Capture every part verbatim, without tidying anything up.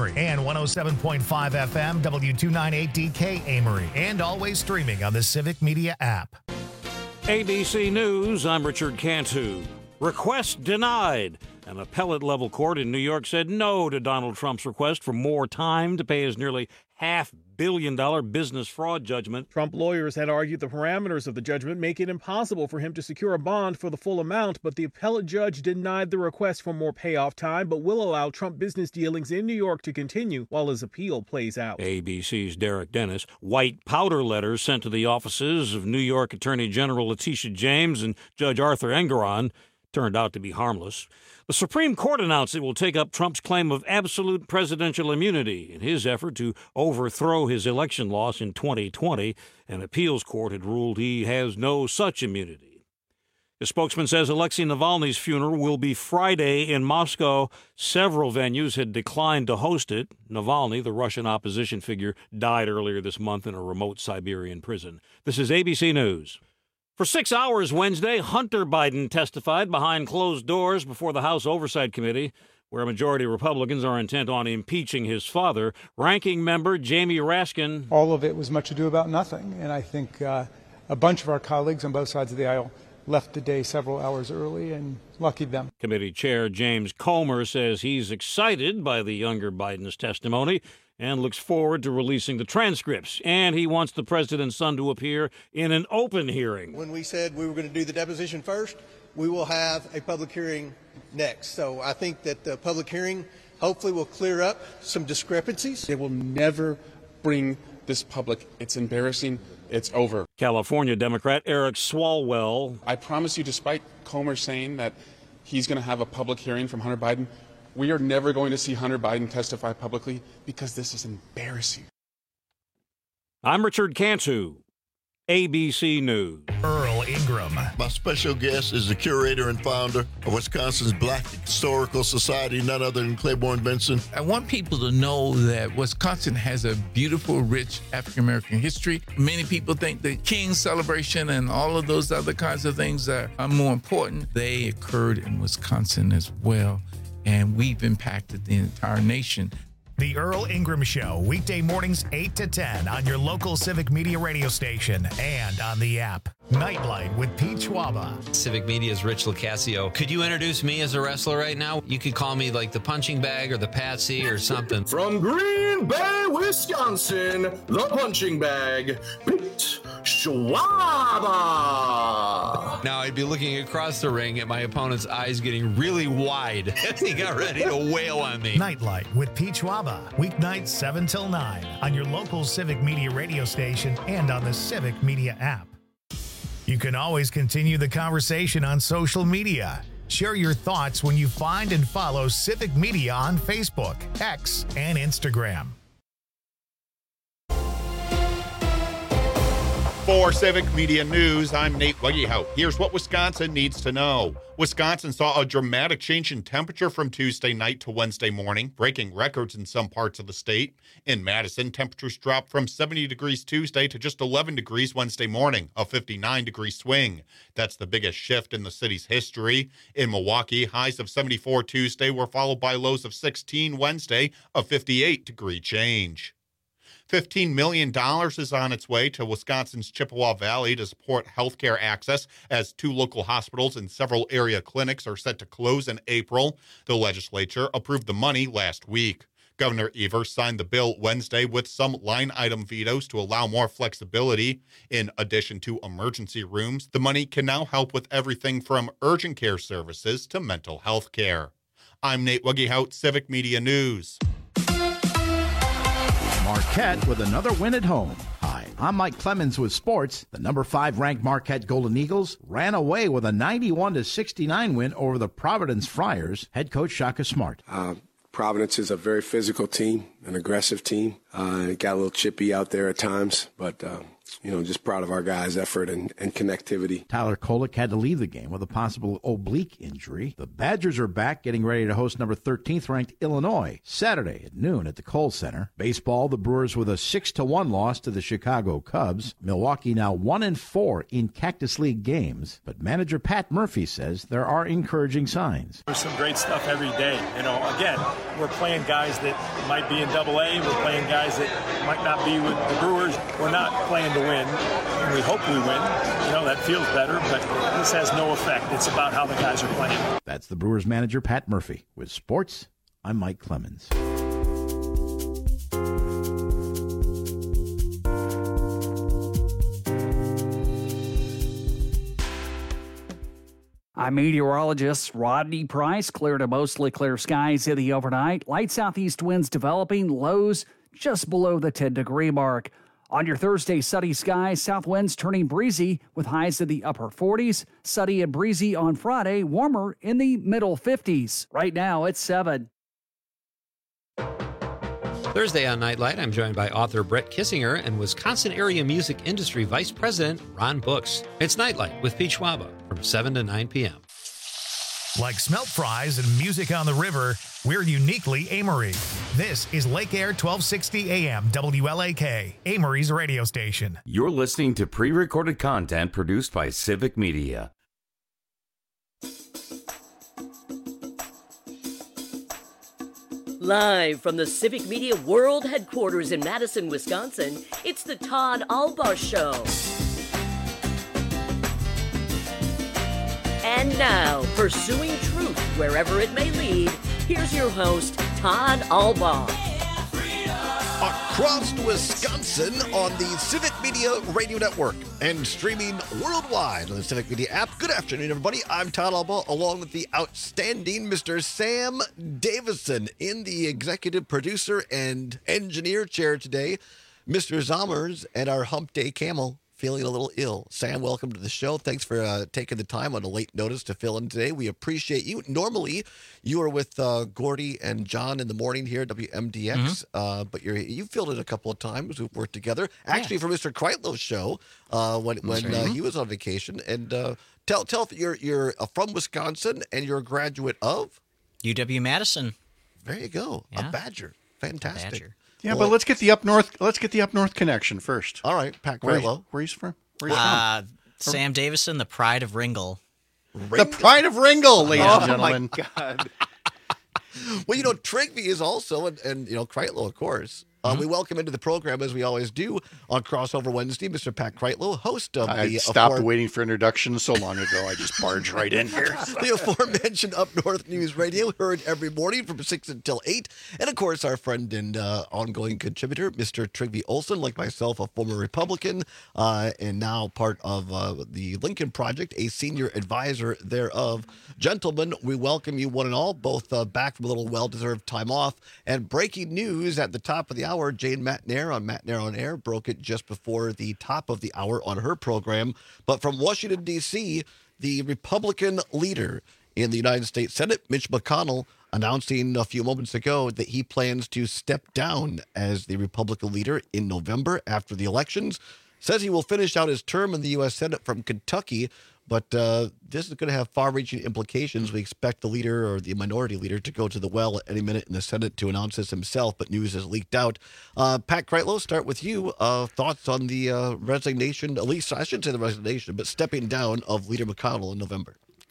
Amory, and one oh seven point five F M, W two ninety-eight D K Amory, and always streaming on the Civic Media app. A B C News, I'm Richard Cantu. Request denied. An appellate-level court in New York said no to Donald Trump's request for more time to pay his nearly half billion dollar business fraud judgment. Trump lawyers had argued the parameters of the judgment make it impossible for him to secure a bond for the full amount, but the appellate judge denied the request for more payoff time, but will allow Trump business dealings in New York to continue while his appeal plays out. A B C's Derek Dennis. White powder letters sent to the offices of New York Attorney General Letitia James and Judge Arthur Engoron turned out to be harmless. The Supreme Court announced it will take up Trump's claim of absolute presidential immunity in his effort to overthrow his election loss in twenty twenty. An appeals court had ruled he has no such immunity. The spokesman says Alexei Navalny's funeral will be Friday in Moscow. Several venues had declined to host it. Navalny, the Russian opposition figure, died earlier this month in a remote Siberian prison. This is A B C News. For six hours Wednesday, Hunter Biden testified behind closed doors before the House Oversight Committee, where a majority of Republicans are intent on impeaching his father. Ranking member Jamie Raskin. All of it was much ado about nothing, and I think uh, a bunch of our colleagues on both sides of the aisle left the day several hours early, and lucky them. Committee Chair James Comer says he's excited by the younger Biden's testimony and looks forward to releasing the transcripts. And he wants the president's son to appear in an open hearing. When we said we were going to do the deposition first, we will have a public hearing next. So I think that the public hearing hopefully will clear up some discrepancies. They will never bring this public. It's embarrassing. It's over. California Democrat Eric Swalwell. I promise you, despite Comer saying that he's going to have a public hearing from Hunter Biden, we are never going to see Hunter Biden testify publicly because this is embarrassing. I'm Richard Cantu, A B C News. Earl Ingram. My special guest is the curator and founder of Wisconsin's Black Historical Society, none other than Claiborne Benson. I want people to know that Wisconsin has a beautiful, rich African-American history. Many people think the King's celebration and all of those other kinds of things are, are more important. They occurred in Wisconsin as well, and we've impacted the entire nation. The Earl Ingram Show, weekday mornings eight to ten on your local Civic Media radio station and on the app. Nightlight with Pete Schwaba. Civic Media's Rich Locascio. Could you introduce me as a wrestler right now? You could call me like the punching bag or the patsy or something. From Green Bay, Wisconsin, the punching bag, Pete Schwaba. Now I'd be looking across the ring at my opponent's eyes getting really wide as he got ready to wail on me. Nightlight with Pete Schwaba. Weeknights seven till nine on your local Civic Media radio station and on the Civic Media app. You can always continue the conversation on social media. Share your thoughts when you find and follow Civic Media on Facebook, X, and Instagram. For Civic Media News, I'm Nate Weggehout. Here's what Wisconsin needs to know. Wisconsin saw a dramatic change in temperature from Tuesday night to Wednesday morning, breaking records in some parts of the state. In Madison, temperatures dropped from seventy degrees Tuesday to just eleven degrees Wednesday morning, a fifty-nine degree swing. That's the biggest shift in the city's history. In Milwaukee, highs of seventy-four Tuesday were followed by lows of sixteen Wednesday, a fifty-eight degree change. fifteen million dollars is on its way to Wisconsin's Chippewa Valley to support healthcare access as two local hospitals and several area clinics are set to close in April. The legislature approved the money last week. Governor Evers signed the bill Wednesday with some line item vetoes to allow more flexibility. In addition to emergency rooms, the money can now help with everything from urgent care services to mental health care. I'm Nate Weggehout, Civic Media News. Marquette with another win at home. Hi, I'm Mike Clemens with sports. The number five ranked Marquette Golden Eagles ran away with a ninety-one to sixty-nine win over the Providence Friars. Head coach Shaka Smart. Uh, Providence is a very physical team, an aggressive team. Uh, it got a little chippy out there at times, but uh, you know, just proud of our guys' effort and, and connectivity. Tyler Kolek had to leave the game with a possible oblique injury. The Badgers are back, getting ready to host number thirteenth ranked Illinois Saturday at noon at the Kohl Center. Baseball, the Brewers with a six to one loss to the Chicago Cubs. Milwaukee now one and four in Cactus League games, but manager Pat Murphy says there are encouraging signs. There's some great stuff every day. You know, again, we're playing guys that might be in Double A. We're playing guys that might not be with the Brewers. We're not playing to win. And we hope we win. You know, that feels better, but this has no effect. It's about how the guys are playing. That's the Brewers manager, Pat Murphy. With sports, I'm Mike Clemens. I'm meteorologist Rodney Price. Clear to mostly clear skies in the overnight. Light southeast winds developing, lows just below the ten degree mark. On your Thursday, sunny skies, south winds turning breezy with highs in the upper forties. Sunny and breezy on Friday, warmer in the middle fifties. Right now, it's seven. Thursday on Nightlight, I'm joined by author Brett Kissinger and Wisconsin Area Music Industry Vice President Ron Books. It's Nightlight with Pete Schwaba from seven to nine p.m. Like smelt fries and music on the river, we're uniquely Amory. This is Lake Air twelve sixty A M W L A K, Amory's radio station. You're listening to pre-recorded content produced by Civic Media. Live from the Civic Media World Headquarters in Madison, Wisconsin, it's the Todd Albaugh Show. And now, pursuing truth wherever it may lead, here's your host, Todd Albaugh. Across Wisconsin on the Civic Media Radio Network and streaming worldwide on the Civic Media app. Good afternoon, everybody. I'm Todd Albaugh, along with the outstanding Mister Sam Davison in the executive producer and engineer chair today. Mister Zommers and our hump day camel feeling a little ill. Sam, welcome to the show. Thanks for uh, taking the time on a late notice to fill in today. We appreciate you. Normally, you are with uh, Gordy and John in the morning here at W M D X, mm-hmm. uh, but you're, you've filled in a couple of times. We've worked together. Actually, yeah. for Mister Kreitlow's show uh, when when right. uh, he was on vacation. And uh, tell tell if you're you're from Wisconsin and you're a graduate of U W-Madison. There you go, yeah. a Badger. Fantastic. Badger. Yeah, well, but let's get the up north. Let's get the up north connection first. All right, Pat Where, Kreilow. Where he's from? Where he's uh, from? Sam Davison, the pride of Ringgold. Ring- the pride of Ringgold, ladies oh, and gentlemen. Oh my God. Well, you know, Trigby is also, and, and you know, Kreitlow, of course. Uh, mm-hmm. We welcome into the program, as we always do, on Crossover Wednesday, Mister Pat Kreitlow, host of I the... I stopped afore- waiting for introductions so long ago, I just barged right in here. The aforementioned Up North News Radio, heard every morning from six until eight. And, of course, our friend and uh, ongoing contributor, Mister Trigby Olson, like myself, a former Republican, uh, and now part of uh, the Lincoln Project, a senior advisor thereof. Gentlemen, we welcome you one and all, both uh, back from a little well-deserved time off. And breaking news at the top of the hour, Jane Matnair on Matnair on Air broke it just before the top of the hour on her program. But from Washington, D C, the Republican leader in the United States Senate, Mitch McConnell, announcing a few moments ago that he plans to step down as the Republican leader in November after the elections. Says he will finish out his term in the U S Senate from Kentucky. But uh, this is going to have far-reaching implications. We expect the leader or the minority leader to go to the well at any minute in the Senate to announce this himself, but news has leaked out. Uh, Pat Kreitlow, start with you. Uh, thoughts on the uh, resignation, at least I shouldn't say the resignation, but stepping down of Leader McConnell in November?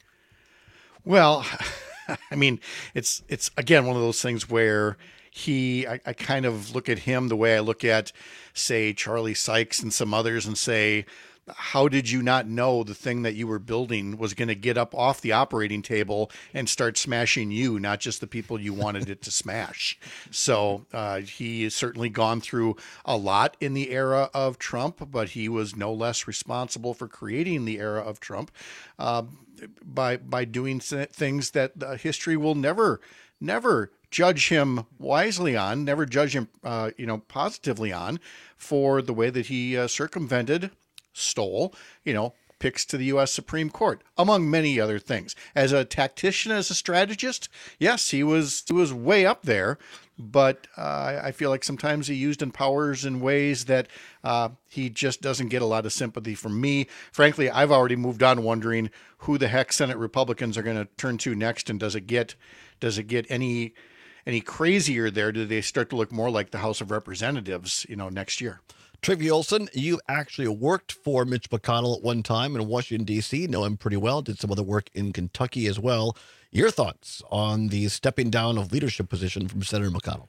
Well, I mean, it's, it's again, one of those things where he, I, I kind of look at him the way I look at, say, Charlie Sykes and some others and say, how did you not know the thing that you were building was going to get up off the operating table and start smashing you, not just the people you wanted it to smash? So uh, he has certainly gone through a lot in the era of Trump, but he was no less responsible for creating the era of Trump uh, by by doing things that uh, history will never, never judge him wisely on, never judge him, uh, you know, positively on, for the way that he uh, circumvented, stole, you know, picks to the U S Supreme Court, among many other things. As a tactician, as a strategist, yes, he was he was way up there, but uh, I feel like sometimes he used in powers in ways that uh, he just doesn't get a lot of sympathy from me. Frankly, I've already moved on wondering who the heck Senate Republicans are going to turn to next, and does it get does it get any any crazier there? Do they start to look more like the House of Representatives, you know, next year? Trygve Olson, you actually worked for Mitch McConnell at one time in Washington, D C, know him pretty well, did some other work in Kentucky as well. Your thoughts on the stepping down of leadership position from Senator McConnell?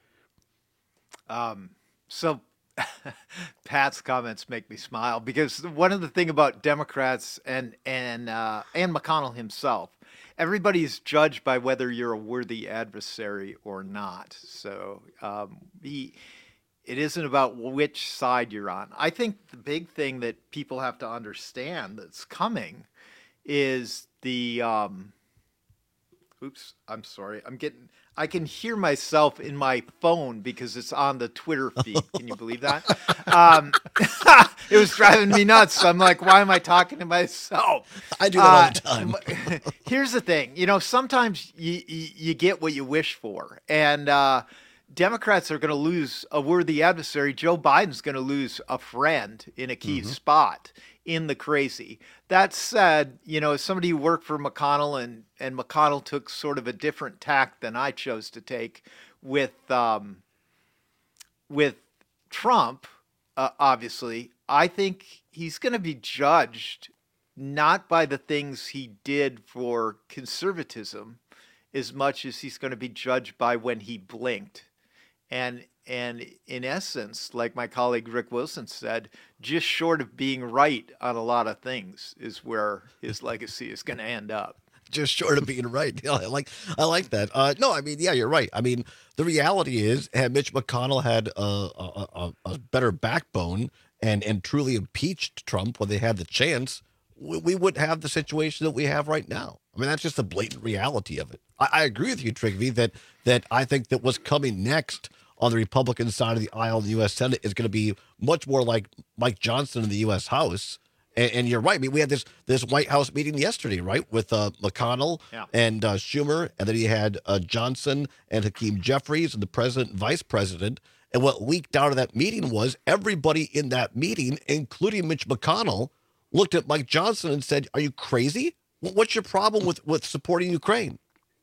Um, so Pat's comments make me smile, because one of the thing about Democrats and, and, uh, and McConnell himself, everybody's judged by whether you're a worthy adversary or not. So um, he... It isn't about which side you're on. I think the big thing that people have to understand that's coming is the, um, oops, I'm sorry. I'm getting, I can hear myself in my phone because it's on the Twitter feed. Can you believe that? Um, it was driving me nuts. I'm like, why am I talking to myself? I do that all the time. Uh, here's the thing. You know, sometimes you, you, you get what you wish for. And, uh, Democrats are going to lose a worthy adversary. Joe Biden's going to lose a friend in a key mm-hmm. spot in the crazy. That said, you know, as somebody who worked for McConnell, and, and McConnell took sort of a different tack than I chose to take with, um, with Trump, uh, obviously, I think he's going to be judged not by the things he did for conservatism as much as he's going to be judged by when he blinked. And and in essence, like my colleague Rick Wilson said, just short of being right on a lot of things is where his legacy is going to end up. Just short of being right. Yeah, I like I like that. Uh, no, I mean, yeah, you're right. I mean, the reality is, had Mitch McConnell had a, a, a, a better backbone and, and truly impeached Trump when they had the chance, we, we wouldn't have the situation that we have right now. I mean, that's just the blatant reality of it. I, I agree with you, Trygve, that that I think that what's coming next on the Republican side of the aisle in the U S Senate is going to be much more like Mike Johnson in the U S House. And, and you're right. I mean, we had this this White House meeting yesterday, right, with uh, McConnell yeah. and uh, Schumer, and then he had uh, Johnson and Hakeem Jeffries and the president and vice president. And what leaked out of that meeting was everybody in that meeting, including Mitch McConnell, looked at Mike Johnson and said, "Are you crazy? What's your problem with, with supporting Ukraine?"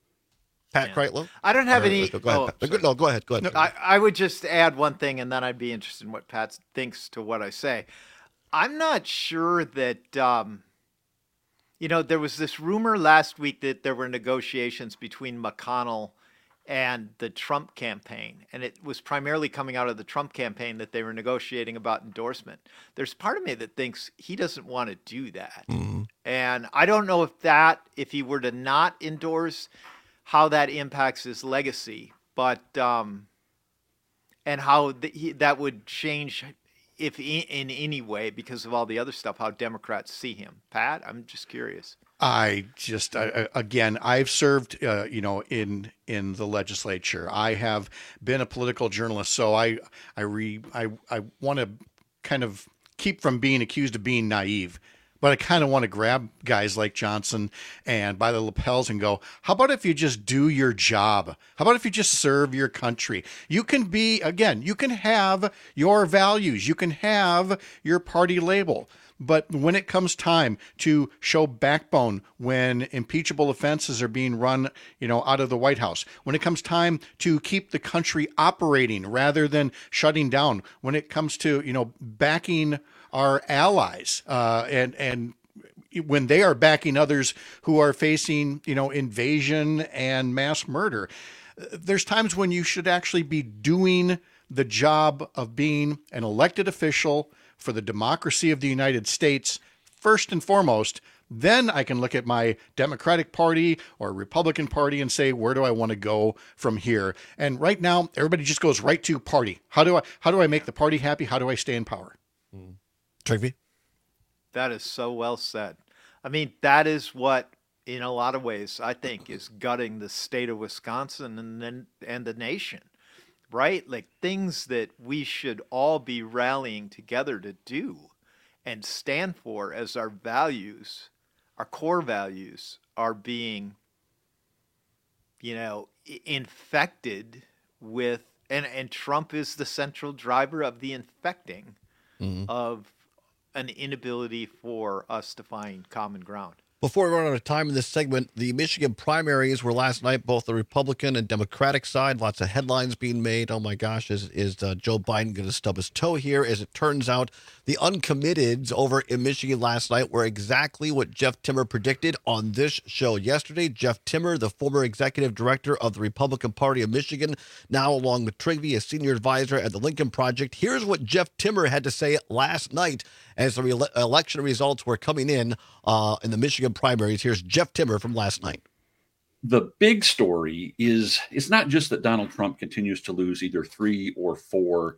Pat yeah. Kreitlow? I don't have or, any. Go ahead. Oh, no, go ahead. Go ahead. No, I, I would just add one thing, and then I'd be interested in what Pat thinks to what I say. I'm not sure that, um, you know, there was this rumor last week that there were negotiations between McConnell and the Trump campaign. And it was primarily coming out of the Trump campaign that they were negotiating about endorsement. There's part of me that thinks he doesn't want to do that. Mm-hmm. And I don't know if that, if he were to not endorse, how that impacts his legacy, but, um, and how the, he, that would change, if in, in any way, because of all the other stuff, how Democrats see him. Pat, I'm just curious. I just, I, again, I've served, uh, you know, in in the legislature. I have been a political journalist, so I, I re, I, I want to kind of keep from being accused of being naive. But I kind of want to grab guys like Johnson and by the lapels and go, how about if you just do your job? How about if you just serve your country? You can be, again, you can have your values. You can have your party label. But when it comes time to show backbone, when impeachable offenses are being run, you know, out of the White House, when it comes time to keep the country operating rather than shutting down, when it comes to, you know, backing our allies, uh, and and when they are backing others who are facing, you know, invasion and mass murder, there's times when you should actually be doing the job of being an elected official for the democracy of the United States first and foremost. Then I can look at my Democratic Party or Republican Party and say, where do I want to go from here? And right now, everybody just goes right to party. How do I how do I make the party happy? How do I stay in power? Mm. Trygve? That is so well said. I mean, that is what, in a lot of ways, I think is gutting the state of Wisconsin and then and the nation, right? Like things that we should all be rallying together to do and stand for as our values, our core values, are being, you know, infected with And and Trump is the central driver of the infecting Mhm. of an inability for us to find common ground. Before we run out of time in this segment, the Michigan primaries were last night, both the Republican and Democratic side. Lots of headlines being made. Oh my gosh, is, is uh, Joe Biden going to stub his toe here? As it turns out, the uncommitteds over in Michigan last night were exactly what Jeff Timmer predicted on this show yesterday. Jeff Timmer, the former executive director of the Republican Party of Michigan, now along with Trigby, a senior advisor at the Lincoln Project. Here's what Jeff Timmer had to say last night as the re- election results were coming in uh, in the Michigan primaries. Here's Jeff Timmer from last night. The big story is it's not just that Donald Trump continues to lose either three or four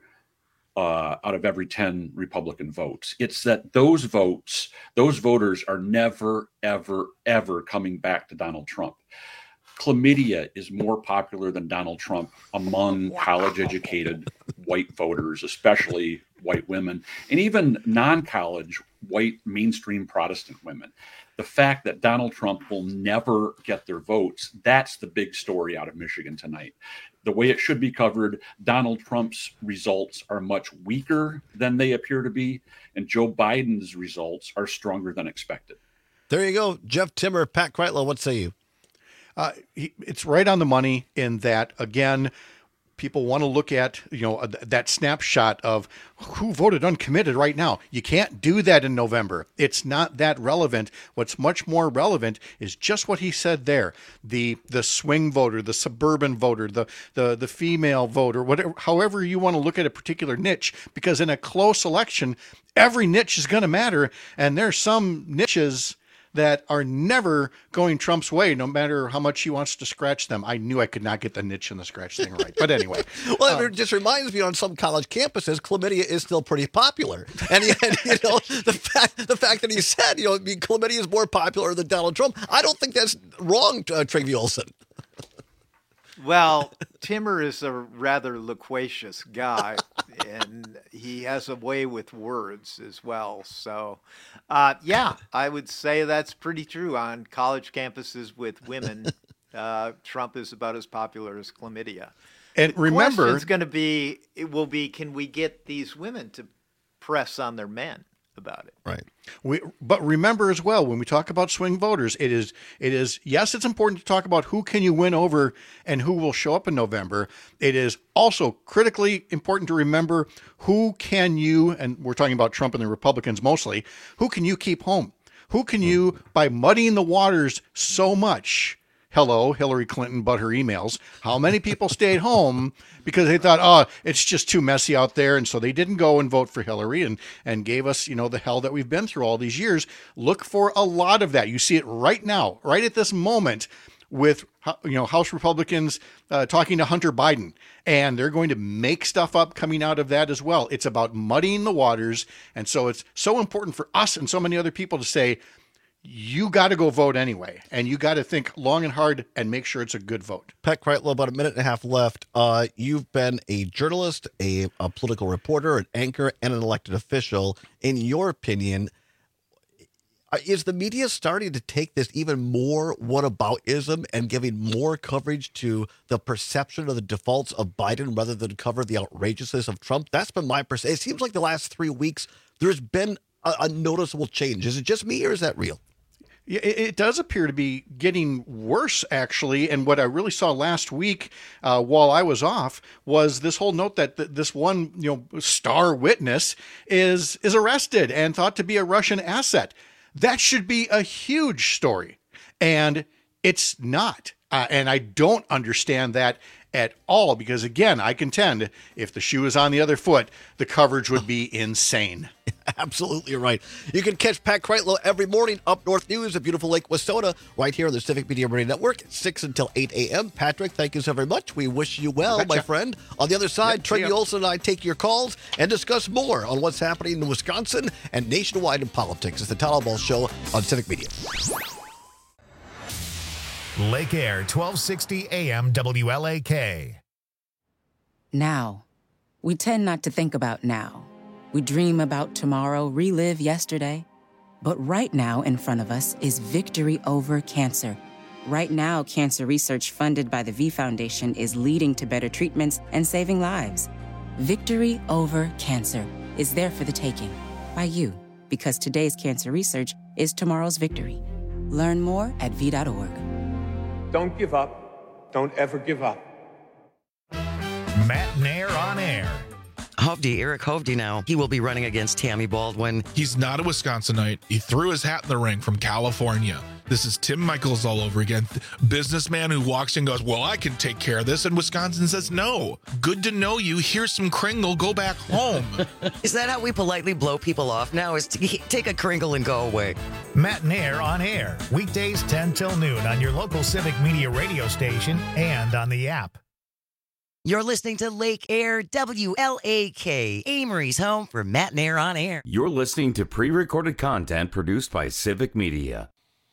uh, out of every ten Republican votes. It's that those votes, those voters are never, ever, ever coming back to Donald Trump. Chlamydia is more popular than Donald Trump among college-educated white voters, especially white women, and even non-college white mainstream Protestant women. The fact that Donald Trump will never get their votes, that's the big story out of Michigan tonight. The way it should be covered, Donald Trump's results are much weaker than they appear to be, and Joe Biden's results are stronger than expected. There you go. Jeff Timmer, Pat Kreitlow, what say you? Uh, he, it's right on the money in that, again, people want to look at, you know, uh, that snapshot of who voted uncommitted right now. You can't do that in November. It's not that relevant. What's much more relevant is just what he said there. The the swing voter, the suburban voter, the the the female voter, whatever, however you want to look at a particular niche, because in a close election, every niche is going to matter. And there's some niches that are never going Trump's way, no matter how much he wants to scratch them. I knew I could not get the niche and the scratch thing right. But anyway. Well, um, it just reminds me, on some college campuses, chlamydia is still pretty popular. And, and you know, the fact the fact that he said, you know, I mean, chlamydia is more popular than Donald Trump, I don't think that's wrong, uh, Trygve Olsen. Well, Timmer is a rather loquacious guy, and he has a way with words as well. So, uh, yeah, I would say that's pretty true. On college campuses with women, uh, Trump is about as popular as chlamydia. And the remember, it's going to be, it will be, can we get these women to press on their men about it? Right. We, but remember as well, when we talk about swing voters, it is, it is, yes, it's important to talk about who can you win over and who will show up in November. It is also critically important to remember who can you, and we're talking about Trump and the Republicans mostly, who can you keep home? Who can you, by muddying the waters so much, hello, Hillary Clinton, but her emails, how many people stayed home because they thought, oh, it's just too messy out there. And so they didn't go and vote for Hillary and, and gave us, you know, the hell that we've been through all these years. Look for a lot of that. You see it right now, right at this moment with, you know, House Republicans uh, talking to Hunter Biden, and they're going to make stuff up coming out of that as well. It's about muddying the waters. And so it's so important for us and so many other people to say, you got to go vote anyway, and you got to think long and hard and make sure it's a good vote. Pat Kreitlow, about a minute and a half left. Uh, you've been a journalist, a, a political reporter, an anchor, and an elected official. In your opinion, is the media starting to take this even more whataboutism and giving more coverage to the perception of the defaults of Biden rather than cover the outrageousness of Trump? That's been my perception. It seems like the last three weeks there's been a, a noticeable change. Is it just me, or is that real? Yeah, it does appear to be getting worse, actually. And what I really saw last week uh, while I was off was this whole note that th- this one, you know, star witness is is arrested and thought to be a Russian asset. That should be a huge story, and it's not. Uh, and I don't understand that at all, because, again, I contend if the shoe is on the other foot, the coverage would be insane. Absolutely right. You can catch Pat Kreitlow every morning, Up North News at beautiful Lake Wastona, right here on the Civic Media Radio Network, six until eight a.m. Patrick, thank you so very much. We wish you well, my friend. On the other side, yep, Trygve Olsen and I take your calls and discuss more on what's happening in Wisconsin and nationwide in politics. It's the Todd Albaugh Show on Civic Media. Lake Air, twelve sixty A M W L A K. Now. We tend not to think about now. We dream about tomorrow, relive yesterday. But right now in front of us is victory over cancer, Right now, cancer research funded by the V Foundation is leading to better treatments and saving lives. Victory over cancer is there for the taking by you, because today's cancer research is tomorrow's victory. Learn more at v dot org. Don't give up. Don't ever give up. Matt Nair on air. Hovde, Eric Hovde now. He will be running against Tammy Baldwin. He's not a Wisconsinite. He threw his hat in the ring from California. This is Tim Michaels all over again. Businessman who walks in and goes, well, I can take care of this. And Wisconsin says, no. Good to know you. Here's some Kringle. Go back home. Is that how we politely blow people off now? Is to take a Kringle and go away? Matt Nair on air. Weekdays ten till noon on your local Civic Media radio station and on the app. You're listening to Lake Air W L A K, Amory's home for Matt Nair on air. You're listening to pre-recorded content produced by Civic Media.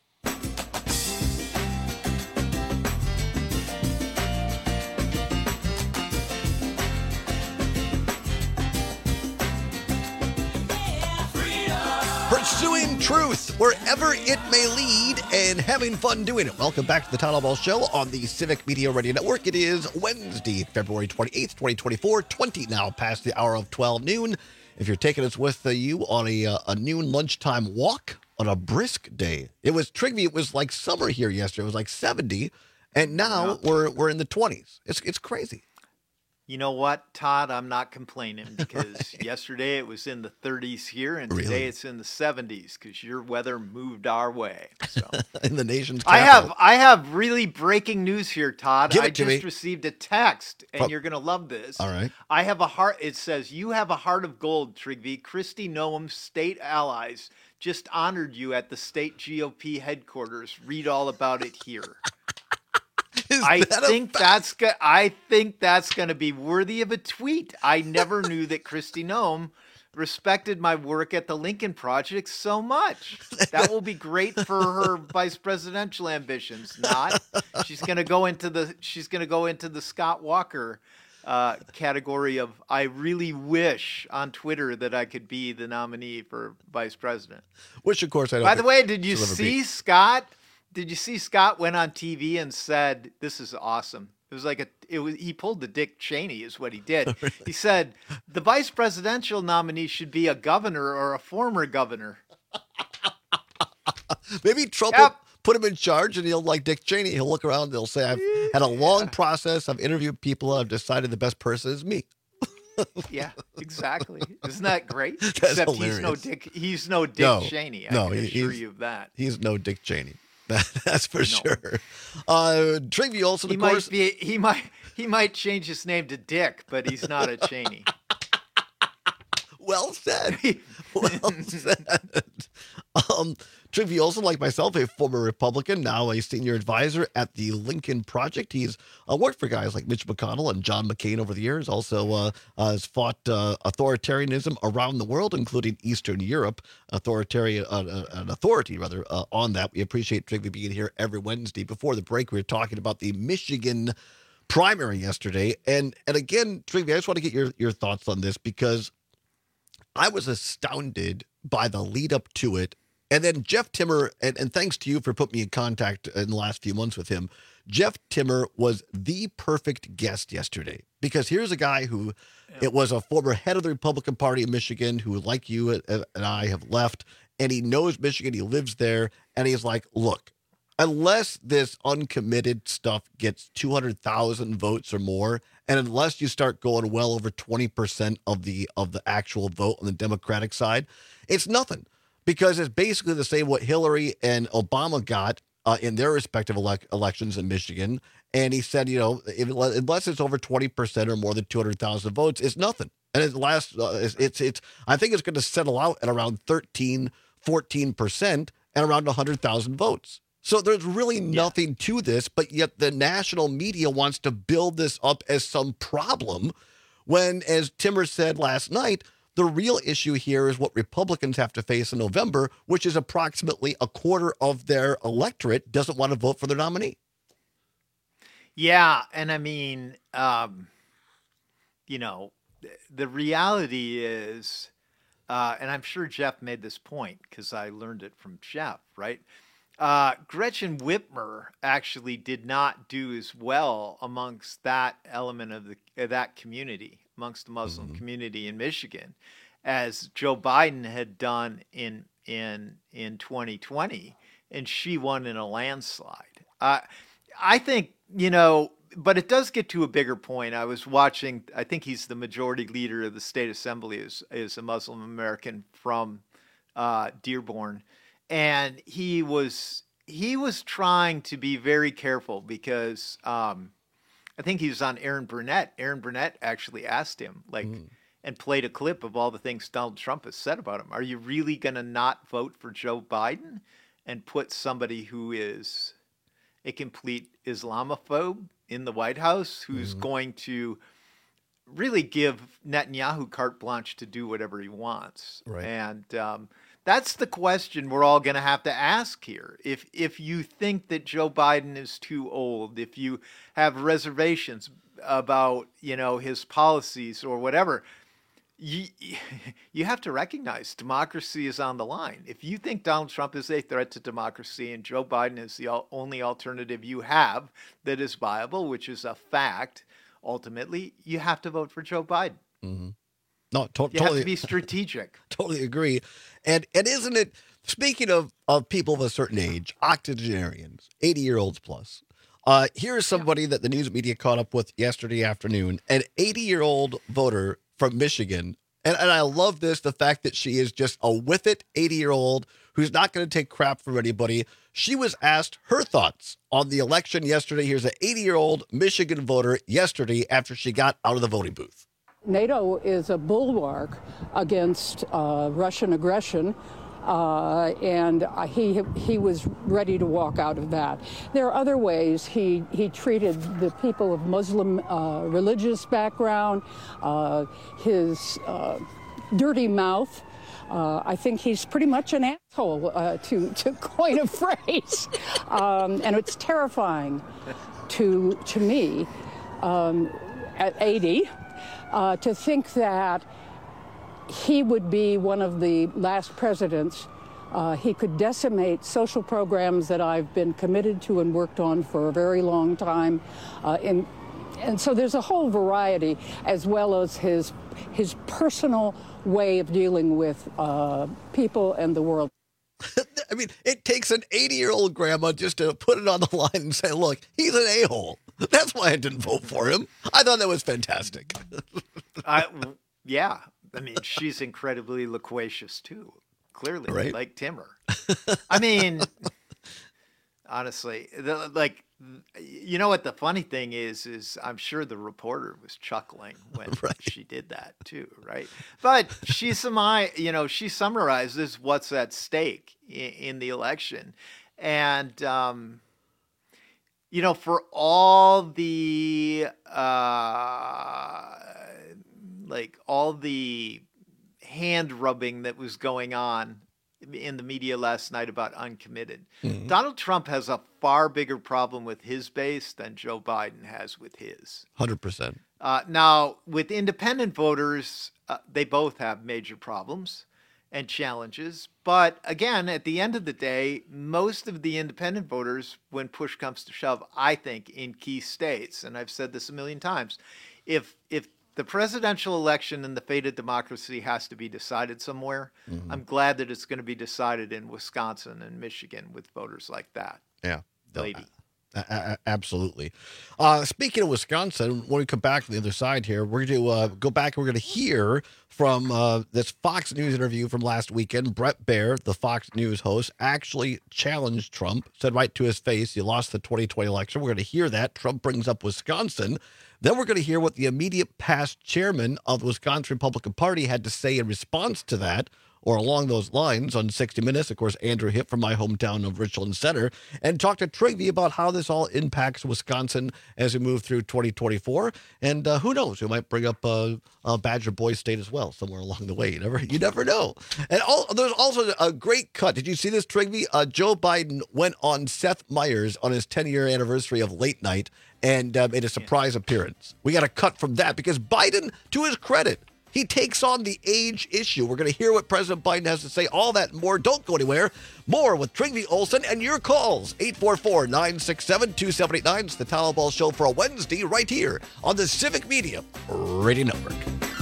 Pursuing truth wherever it may lead and having fun doing it. Welcome back to the Todd Ball Show on the Civic Media Radio Network. It is Wednesday, February twenty-eighth, twenty twenty-four, twenty now past the hour of twelve noon. If you're taking us with uh, you on a, uh, a noon lunchtime walk on a brisk day. It was tricky. It was like summer here yesterday. It was like seventy, and now yeah. we're we're in the twenties. It's it's crazy. You know what, Todd? I'm not complaining because yesterday it was in the thirties here, and today Really? it's in the seventies because your weather moved our way. So in the nation's I capital. have I have really breaking news here, Todd. Give it I to just me. received a text, and From- you're gonna love this. All right. I have a heart. It says you have a heart of gold, Trigby. Kristi Noem's state allies just honored you at the state G O P headquarters. Read all about it here. I that a think that's go- I think that's going to be worthy of a tweet. I never knew that Kristi Noem respected my work at the Lincoln Project so much. That will be great for her vice presidential ambitions. Not, she's going to go into the she's going to go into the Scott Walker uh, category of I really wish on Twitter that I could be the nominee for vice president. Which, of course, I don't. By the think way, did you she'll ever see be. Scott? Did you see Scott went on T V and said, "This is awesome." It was like a, it was he pulled the Dick Cheney, is what he did. He said the vice presidential nominee should be a governor or a former governor. Maybe Trump Yep. will put him in charge, and he'll like Dick Cheney. He'll look around and he'll say, "I've had a long process. I've interviewed people. And I've decided the best person is me." Yeah, exactly. Isn't that great? That's Except he's no hilarious. Dick. He's no Dick No, Cheney. I no, can he- assure he's- you of that. He's no Dick Cheney. That, that's for sure. Uh, Trigby Olson, He of might course. be. He might. He might change his name to Dick, but he's not a Cheney. Well said. Well said. Um, Trigby Olson, like myself, a former Republican, now a senior advisor at the Lincoln Project. He's uh, worked for guys like Mitch McConnell and John McCain over the years. Also uh, uh, has fought uh, authoritarianism around the world, including Eastern Europe. Authoritarian, uh, uh, an authority rather uh, on that. We appreciate Trigby being here every Wednesday. Before the break, we were talking about the Michigan primary yesterday, and and again, Trigby, I just want to get your your thoughts on this because I was astounded by the lead up to it. And then Jeff Timmer, and, and thanks to you for putting me in contact in the last few months with him, Jeff Timmer was the perfect guest yesterday. Because here's a guy who, it was a former head of the Republican Party in Michigan who, like you and I, have left, and he knows Michigan, he lives there, and he's like, look, unless this uncommitted stuff gets two hundred thousand votes or more, and unless you start going well over twenty percent of the of the actual vote on the Democratic side, it's nothing. Because it's basically the same what Hillary and Obama got uh, in their respective elec- elections in Michigan. And he said, you know, if, unless it's over twenty percent or more than two hundred thousand votes, it's nothing. And it lasts, uh, it's, it's, it's, I think it's going to settle out at around thirteen, fourteen percent and around one hundred thousand votes. So there's really nothing yeah. to this, but yet the national media wants to build this up as some problem when, as Timmer said last night, the real issue here is what Republicans have to face in November, which is approximately a quarter of their electorate doesn't want to vote for their nominee. Yeah, and I mean, um, you know, the reality is, uh, and I'm sure Jeff made this point because I learned it from Jeff, right? uh, Gretchen Whitmer actually did not do as well amongst that element of the uh, that community, amongst the Muslim mm-hmm. community in Michigan, as Joe Biden had done in in in twenty twenty, and she won in a landslide. Uh, I think, you know, but it does get to a bigger point. I was watching, I think he's the majority leader of the state assembly, is, is a Muslim American from uh, Dearborn. And he was, he was trying to be very careful because um, I think he was on Aaron Burnett. Aaron Burnett actually asked him, like, mm. and played a clip of all the things Donald Trump has said about him. Are you really going to not vote for Joe Biden and put somebody who is a complete Islamophobe in the White House, who's mm-hmm. going to really give Netanyahu carte blanche to do whatever he wants? Right. And um, that's the question we're all going to have to ask here. If if you think that Joe Biden is too old, if you have reservations about, you know, his policies or whatever, you you have to recognize democracy is on the line. If you think Donald Trump is a threat to democracy and Joe Biden is the only alternative you have that is viable, which is a fact, ultimately, you have to vote for Joe Biden. Mm-hmm. No, to- you totally. have to be strategic. Totally agree. And and isn't it, speaking of, of people of a certain age, octogenarians, eighty-year-olds plus, uh, here's somebody yeah. that the news media caught up with yesterday afternoon, an eighty-year-old voter from Michigan. And, and I love this, the fact that she is just a with it eighty-year-old who's not going to take crap from anybody. She was asked her thoughts on the election yesterday. Here's an eighty-year-old Michigan voter yesterday after she got out of the voting booth. NATO is a bulwark against uh, Russian aggression, uh, and he he was ready to walk out of that. There are other ways he, he treated the people of Muslim uh, religious background, uh, his uh, dirty mouth. Uh, I think he's pretty much an asshole, uh, to, to coin a phrase. Um, and it's terrifying to, to me um, at eighty. Uh, to think that he would be one of the last presidents. Uh, he could decimate social programs that I've been committed to and worked on for a very long time. Uh, and, and so there's a whole variety, as well as his, his personal way of dealing with uh, people and the world. I mean, it takes an eighty-year-old grandma just to put it on the line and say, look, he's an a-hole. That's why I didn't vote for him. I thought that was fantastic. I, yeah. I mean, she's incredibly loquacious, too. Clearly, right? Like Timmer. I mean, honestly, the, like, you know what the funny thing is, is I'm sure the reporter was chuckling when right. she did that, too, right? But she, summi- you know, she summarizes what's at stake in, in the election. And, um, you know, for all the, uh, like, all the hand rubbing that was going on in the media last night about uncommitted, mm-hmm. Donald Trump has a far bigger problem with his base than Joe Biden has with his. one hundred percent. Uh, now, with independent voters, uh, they both have major problems and challenges. But again, at the end of the day, most of the independent voters, when push comes to shove, I think in key states, and I've said this a million times, if if the presidential election and the fate of democracy has to be decided somewhere, mm-hmm. I'm glad that it's going to be decided in Wisconsin and Michigan with voters like that. Yeah. Lady. Uh, uh, absolutely. Uh, speaking of Wisconsin, when we come back to the other side here, we're going to uh, go back and we're going to hear from uh, this Fox News interview from last weekend. Bret Baier, the Fox News host, actually challenged Trump, said right to his face, you lost the twenty twenty election. We're going to hear that. Trump brings up Wisconsin. Then we're going to hear what the immediate past chairman of the Wisconsin Republican Party had to say in response to that, or along those lines, on sixty minutes. Of course, Andrew Hipp from my hometown of Richland Center, and talk to Trygve about how this all impacts Wisconsin as we move through twenty twenty-four. And uh, who knows, we might bring up uh, uh, Badger Boy State as well somewhere along the way. You never, you never know. And all, there's also a great cut. Did you see this, Trygve? Uh, Joe Biden went on Seth Meyers on his ten-year anniversary of Late Night and uh, made a surprise appearance. We got a cut from that because Biden, to his credit, He takes on the age issue. We're going to hear what President Biden has to say. All that and more. Don't go anywhere. More with Trygve Olson and your calls. eight four four, nine six seven, two seven eight nine. It's the Town Hall Ball Show for a Wednesday right here on the Civic Media Radio Network.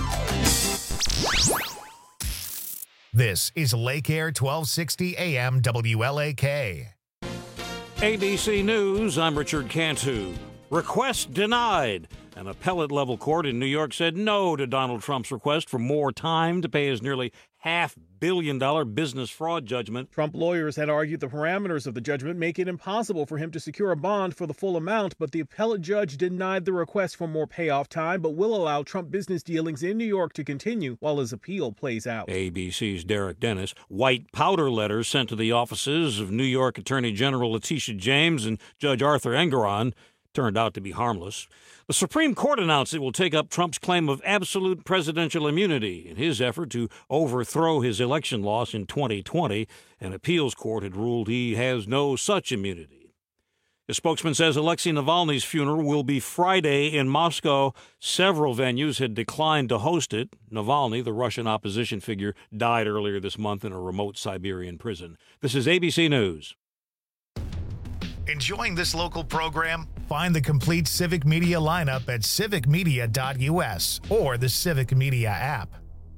This is Lake Air twelve sixty A M W L A K. A B C News, I'm Richard Cantu. Request denied. An appellate-level court in New York said no to Donald Trump's request for more time to pay his nearly half billion dollar business fraud judgment. Trump lawyers had argued the parameters of the judgment make it impossible for him to secure a bond for the full amount, but the appellate judge denied the request for more payoff time, but will allow Trump business dealings in New York to continue while his appeal plays out. A B C's Derek Dennis. White powder letters sent to the offices of New York Attorney General Letitia James and Judge Arthur Engoron turned out to be harmless. The Supreme Court announced it will take up Trump's claim of absolute presidential immunity in his effort to overthrow his election loss in twenty twenty. An appeals court had ruled he has no such immunity. The spokesman says Alexei Navalny's funeral will be Friday in Moscow. Several venues had declined to host it. Navalny, the Russian opposition figure, died earlier this month in a remote Siberian prison. This is A B C News. Enjoying this local program? Find the complete Civic Media lineup at civic media dot U S or the Civic Media app.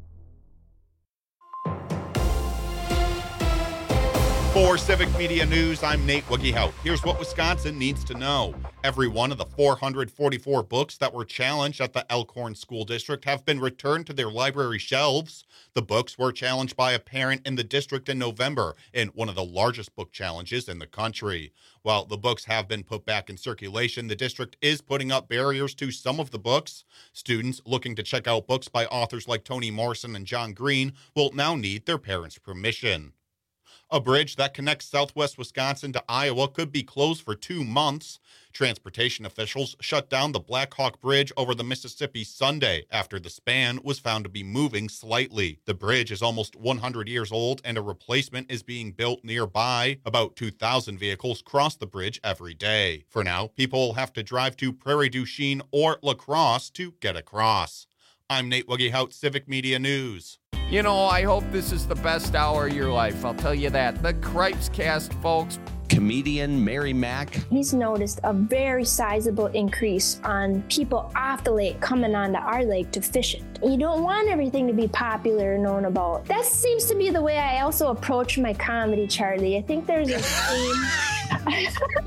For Civic Media News, I'm Nate Wiggyhout. Here's what Wisconsin needs to know. Every one of the four hundred forty-four books that were challenged at the Elkhorn School District have been returned to their library shelves. The books were challenged by a parent in the district in November in one of the largest book challenges in the country. While the books have been put back in circulation, the district is putting up barriers to some of the books. Students looking to check out books by authors like Toni Morrison and John Green will now need their parents' permission. A bridge that connects southwest Wisconsin to Iowa could be closed for two months. Transportation officials shut down the Black Hawk Bridge over the Mississippi Sunday after the span was found to be moving slightly. The bridge is almost one hundred years old and a replacement is being built nearby. About two thousand vehicles cross the bridge every day. For now, people will have to drive to Prairie du Chien or La Crosse to get across. I'm Nate Wiggyhout, Civic Media News. You know, I hope this is the best hour of your life, I'll tell you that. The Cripes Cast, folks. Comedian Mary Mack. He's noticed a very sizable increase on people off the lake coming onto our lake to fish it. You don't want everything to be popular and known about. That seems to be the way I also approach my comedy, Charlie. I think there's a theme.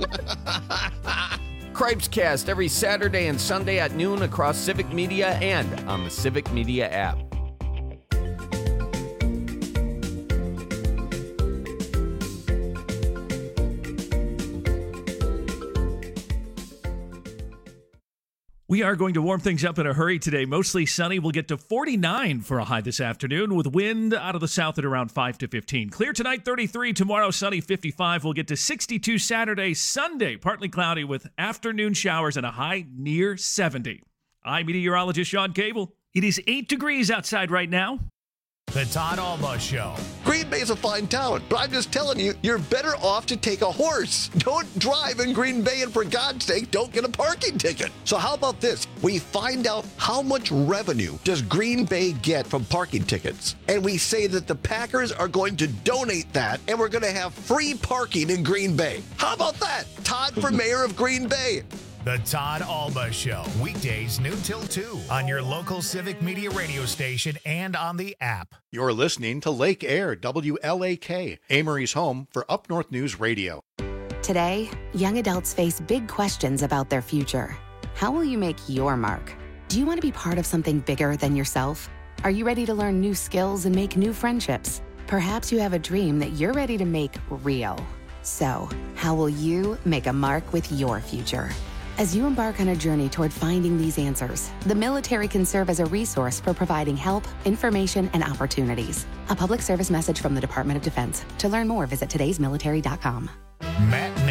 Cripes Cast every Saturday and Sunday at noon across Civic Media and on the Civic Media app. We are going to warm things up in a hurry today. Mostly sunny. We'll get to forty-nine for a high this afternoon with wind out of the south at around five to fifteen. Clear tonight, thirty-three. Tomorrow, sunny, fifty-five. We'll get to sixty-two Saturday. Sunday, partly cloudy with afternoon showers and a high near seventy. I'm meteorologist Sean Cable. It is eight degrees outside right now. The Todd Alba Show. Green Bay's a fine town, but I'm just telling you, you're better off to take a horse. Don't drive in Green Bay, and for God's sake, don't get a parking ticket. So how about this? We find out how much revenue does Green Bay get from parking tickets, and we say that the Packers are going to donate that, and we're going to have free parking in Green Bay. How about that? Todd for mayor of Green Bay. The Todd Alba Show, weekdays noon till two on your local Civic Media radio station and on the app. You're listening to Lake Air W L A K, Amory's home for Up North News Radio. Today, young adults face big questions about their future. How will you make your mark? Do you want to be part of something bigger than yourself? Are you ready to learn new skills and make new friendships? Perhaps you have a dream that you're ready to make real. So, how will you make a mark with your future? As you embark on a journey toward finding these answers, the military can serve as a resource for providing help, information, and opportunities. A public service message from the Department of Defense. To learn more, visit todays military dot com. Matt Nair on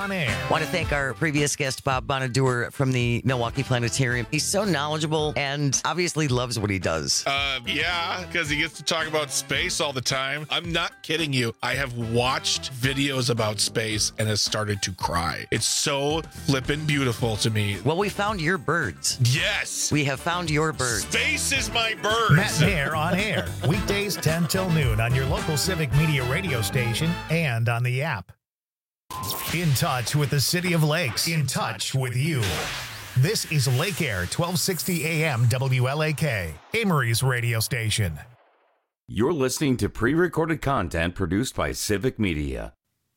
on Air. Want to thank our previous guest, Bob Bonaduer from the Milwaukee Planetarium. He's so knowledgeable and obviously loves what he does. Uh, yeah, because he gets to talk about space all the time. I'm not kidding you. I have watched videos about space and has started to cry. It's so flippin' beautiful to me. Well, we found your birds. Yes. We have found your birds. Space is my birds. Matt Mayer on Air. Weekdays ten till noon on your local Civic Media radio station and on the app. In touch with the City of Lakes. In touch with you. This is Lake Air, twelve sixty A M W L A K, Amory's radio station. You're listening to pre-recorded content produced by Civic Media.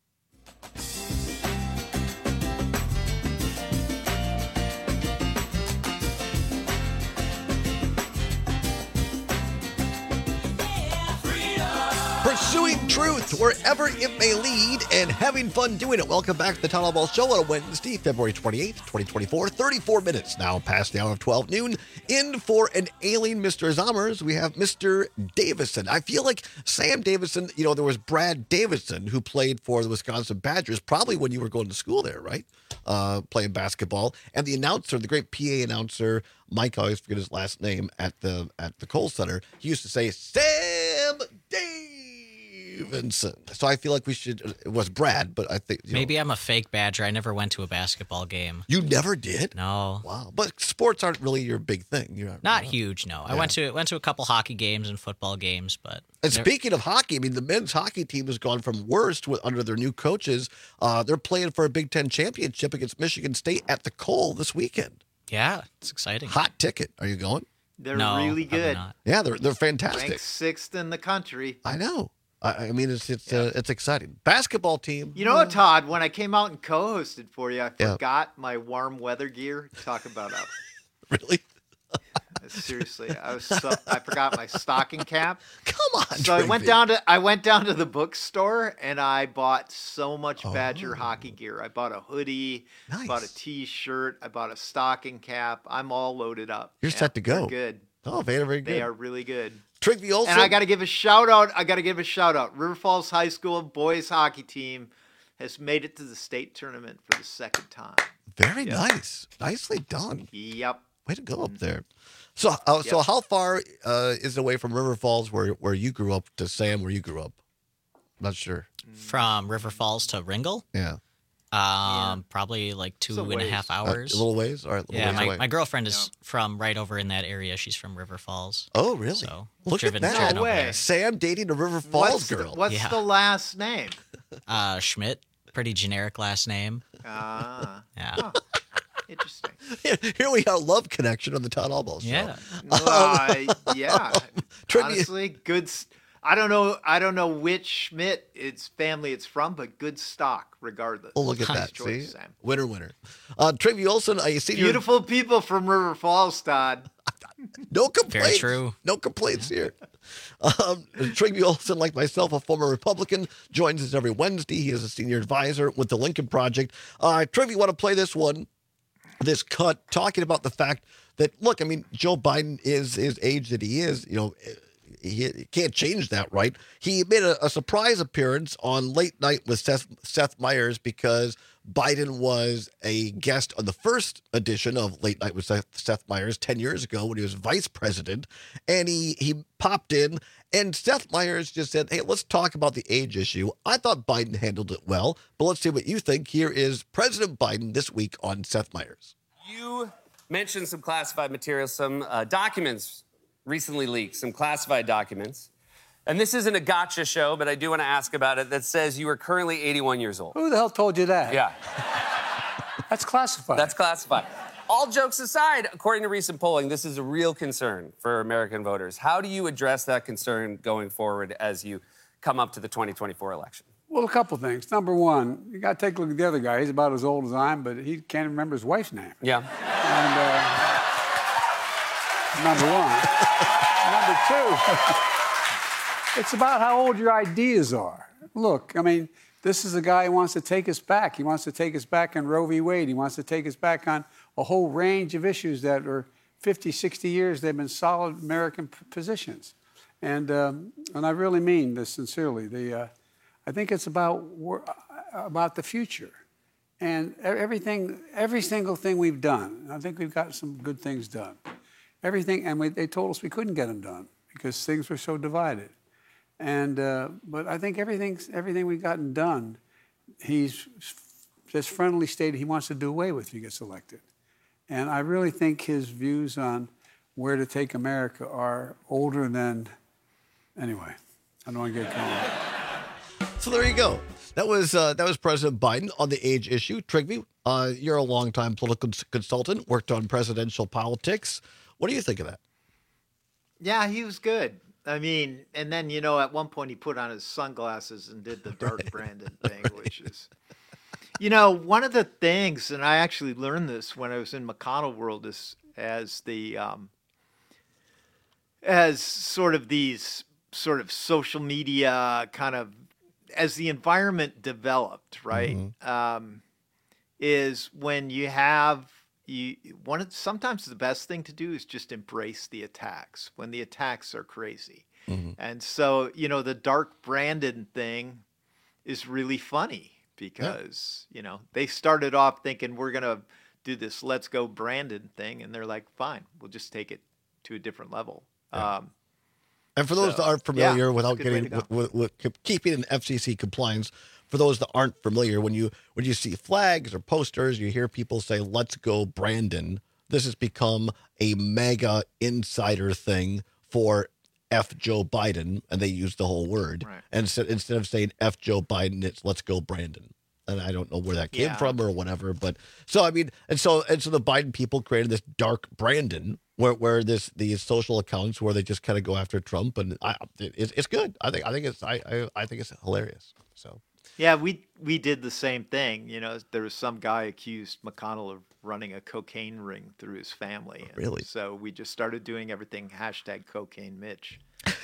Pursuing truth wherever it may lead and having fun doing it. Welcome back to the Town Hall Ball Show on a Wednesday, February twenty-eighth, twenty twenty-four. thirty-four minutes now past the hour of twelve noon. In for an ailing Mister Zommers, we have Mister Davison. I feel like Sam Davison, you know, there was Brad Davison who played for the Wisconsin Badgers, probably when you were going to school there, right? Uh, playing basketball. And the announcer, the great P A announcer, Mike, I always forget his last name, at the at the Kohl Center, he used to say, Sam Davison. So I feel like we should, it was Brad, but I think. You Maybe know, I'm a fake Badger. I never went to a basketball game. You never did? No. Wow. But sports aren't really your big thing. You're not, Not huge, no. I Yeah. went to went to a couple hockey games and football games, but. And never- speaking of hockey, I mean, the men's hockey team has gone from worst with, under their new coaches. Uh, they're playing for a Big Ten championship against Michigan State at the Kohl this weekend. Yeah, it's exciting. Hot ticket. Are you going? They're No, really probably good. not. Yeah, they're they're fantastic. Ranked sixth in the country. I know. I, I mean, it's it's uh, it's exciting. Basketball team. You know what, Todd? When I came out and co-hosted for you, I Yeah. forgot my warm weather gear. Talk about a really. Seriously, I was so, I forgot my stocking cap. Come on. So I went Trigby. down to I went down to the bookstore and I bought so much Oh. Badger hockey gear. I bought a hoodie, Nice. bought a T-shirt, I bought a stocking cap. I'm all loaded up. You're Yeah, set to go. they're good. Oh, very very good. They are really good. Trigby Olson. And I got to give a shout out. I got to give a shout out. River Falls High School boys hockey team has made it to the state tournament for the second time. Very Yep. nice. Nicely done. Yep. Way to go up there. So, uh, so Yep. how far uh, is it away from River Falls, where where you grew up, to Sam, where you grew up? Not sure. From River Falls to Ringle? Yeah. Um, Probably like two It's a and a ways. half Uh, hours. a little ways. All right. A little Yeah, ways my, away. my girlfriend is from right over in that area. She's from River Falls. Oh, really? So Look driven, at that. driven No over way. there. Sam dating a River Falls What's, girl. The, what's Yeah. the last name? Uh, Schmidt, pretty generic last name. Ah, Yeah. huh. Interesting. Here we are, love connection on the Todd Allball show. Yeah. Uh, yeah. Trivia- Honestly, good. s- I don't know. I don't know which Schmidt it's family it's from, but good stock regardless. Oh, look at Nice that. choice, See? Sam. Winner, winner. Uh, Trivia Olson, I see Beautiful people from River Falls, Todd. No complaints. true. No complaints here. Um, Trigby Olson, like myself, a former Republican, joins us every Wednesday. He is a senior advisor with the Lincoln Project. Uh, Trigby, want to play this one, this cut, talking about the fact that, look, I mean, Joe Biden is his age that he is, you know, he, he can't change that, right? He made a, a surprise appearance on Late Night with Seth, Seth Meyers because Biden was a guest on the first edition of Late Night with Seth, Seth Meyers ten years ago when he was vice president. And he, he popped in, and Seth Meyers just said, hey, let's talk about the age issue. I thought Biden handled it well, but let's see what you think. Here is President Biden this week on Seth Meyers. You mentioned some classified materials, some uh, documents recently leaked, some classified documents. And this isn't a gotcha show, but I do want to ask about it, that says you are currently eighty-one years old. Who the hell told you that? Yeah. That's classified. That's classified. All jokes aside, according to recent polling, this is a real concern for American voters. How do you address that concern going forward as you come up to the twenty twenty-four election? Well, a couple things. Number one, you got to take a look at the other guy. He's about as old as I am, but he can't remember his wife's name. Yeah. And uh, number one. Number two, it's about how old your ideas are. Look, I mean, this is a guy who wants to take us back. He wants to take us back on Roe v. Wade. He wants to take us back on a whole range of issues that are fifty, sixty years, they've been solid American p- positions. And um, and I really mean this sincerely. The, uh, I think it's about wor- about the future. And everything, every single thing we've done, I think we've got some good things done. Everything, and we, they told us we couldn't get them done because things were so divided. And uh, but I think everything, everything we've gotten done, he's just friendly stated he wants to do away with if he gets elected. And I really think his views on where to take America are older than, anyway, I don't want to get going. So there you go. That was uh, that was President Biden on the age issue. Trygve, uh, you're a longtime political consultant, worked on presidential politics. What do you think of that? Yeah, he was good. I mean, and then, you know, at one point he put on his sunglasses and did the Dark right. Brandon thing, which is, you know, one of the things, and I actually learned this when I was in McConnell world, is as the, um, as sort of these sort of social media kind of, as the environment developed, right, mm-hmm. um, is when you have, you one of, sometimes the best thing to do is just embrace the attacks when the attacks are crazy. Mm-hmm. And so, you know, the Dark Brandon thing is really funny because, yeah. you know, they started off thinking we're going to do this Let's Go Brandon thing. And they're like, fine, we'll just take it to a different level. Yeah. Um, And for those so, that aren't familiar, yeah, without getting with, with, with keeping an F C C compliance, for those that aren't familiar, when you when you see flags or posters, you hear people say "Let's go Brandon." This has become a mega insider thing for F Joe Biden, and they use the whole word. Right. And so, instead of saying F Joe Biden, it's "Let's go Brandon." And I don't know where that came yeah. from or whatever, but so I mean, and so and so the Biden people created this Dark Brandon. Where where this these social accounts where they just kind of go after Trump, and I, it, it's good. I think I think it's I, I I think it's hilarious. So yeah, we we did the same thing. You know, there was some guy accused McConnell of running a cocaine ring through his family. And really? So we just started doing everything hashtag Cocaine Mitch.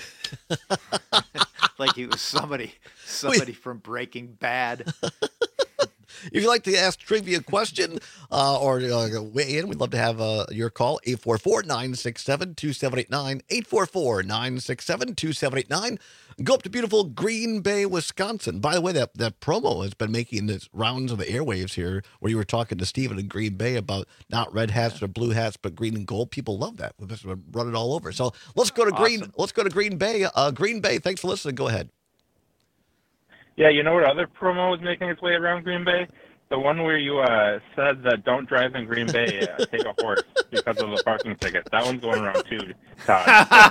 Like he was somebody somebody Wait. from Breaking Bad. If you'd like to ask Trygve a question uh, or uh, weigh in, we'd love to have uh, your call, eight four four, nine six seven, two seven eight nine, eight four four, nine six seven, two seven eight nine. Go up to beautiful Green Bay, Wisconsin. By the way, that, that promo has been making its rounds of the airwaves here where you were talking to Stephen in Green Bay about not red hats or blue hats, but green and gold. People love that. We've just run it all over. So let's go to awesome. Green. Let's go to Green Bay. Uh, Green Bay, thanks for listening. Go ahead. Yeah, you know what other promo was making its way around Green Bay? The one where you uh, said that don't drive in Green Bay, uh, take a horse because of the parking ticket. That one's going around too, Todd.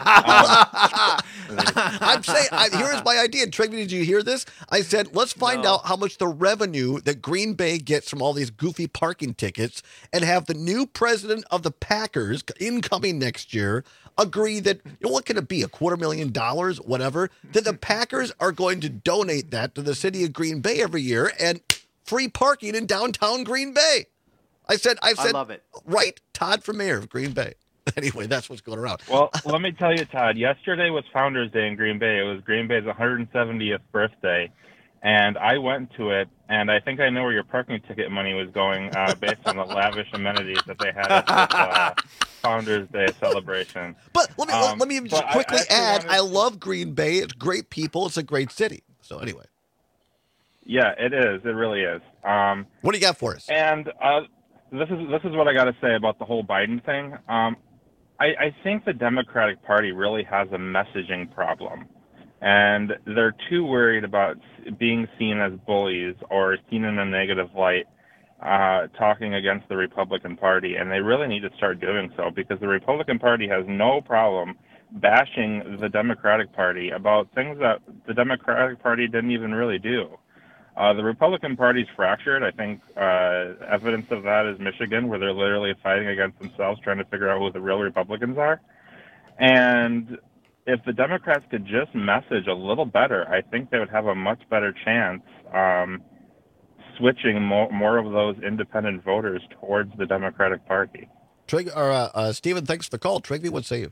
um, I'm saying, I, here's my idea. Trygve, did you hear this? I said, let's find no. out how much the revenue that Green Bay gets from all these goofy parking tickets and have the new president of the Packers, incoming next year, agree that, you know, what can it be, a quarter million dollars, whatever, that the Packers are going to donate that to the city of Green Bay every year and free parking in downtown Green Bay. I said, I said, I love it. Right, Todd for mayor of Green Bay. Anyway, that's what's going around. Well, let me tell you, Todd, yesterday was Founders Day in Green Bay. It was Green Bay's one hundred seventieth birthday, and I went to it, and I think I know where your parking ticket money was going uh, based on the lavish amenities that they had at this uh, Founders Day celebration. But let me um, let me just quickly I, I add, wanted... I love Green Bay. It's great people. It's a great city. So anyway. Yeah, it is. It really is. Um, what do you got for us? And uh, this is this is what I got to say about the whole Biden thing. Um, I, I think the Democratic Party really has a messaging problem, and they're too worried about being seen as bullies or seen in a negative light, uh, talking against the Republican Party, and they really need to start doing so because the Republican Party has no problem bashing the Democratic Party about things that the Democratic Party didn't even really do. Uh, the Republican Party's fractured. I think uh, evidence of that is Michigan, where they're literally fighting against themselves, trying to figure out who the real Republicans are. And if the Democrats could just message a little better, I think they would have a much better chance um, switching more, more of those independent voters towards the Democratic Party. Trig, or uh, uh, Stephen, thanks for the call. Trygve, what say you?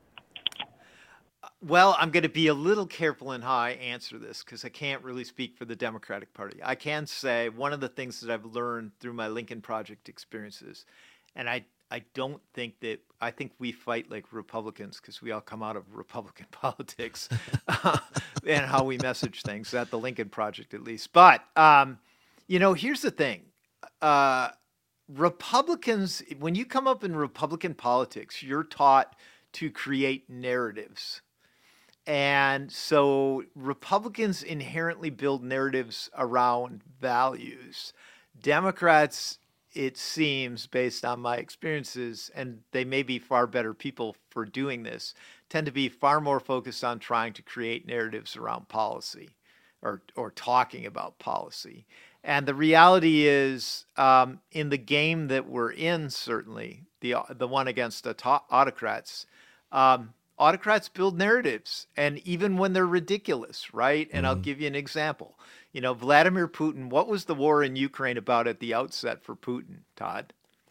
Well, I'm going to be a little careful in how I answer this because I can't really speak for the Democratic Party. I can say one of the things that I've learned through my Lincoln Project experiences, and I, I don't think that, I think we fight like Republicans because we all come out of Republican politics and how we message things at the Lincoln Project at least. But, um, you know, here's the thing. uh, Republicans, when you come up in Republican politics, you're taught to create narratives. And so Republicans inherently build narratives around values. Democrats, it seems, based on my experiences, and they may be far better people for doing this, tend to be far more focused on trying to create narratives around policy or, or talking about policy. And the reality is, um, in the game that we're in, certainly, the, the one against auto- autocrats, um, autocrats build narratives, and even when they're ridiculous, right? And mm-hmm. I'll give you an example. You know, Vladimir Putin, what was the war in Ukraine about at the outset for Putin, Todd?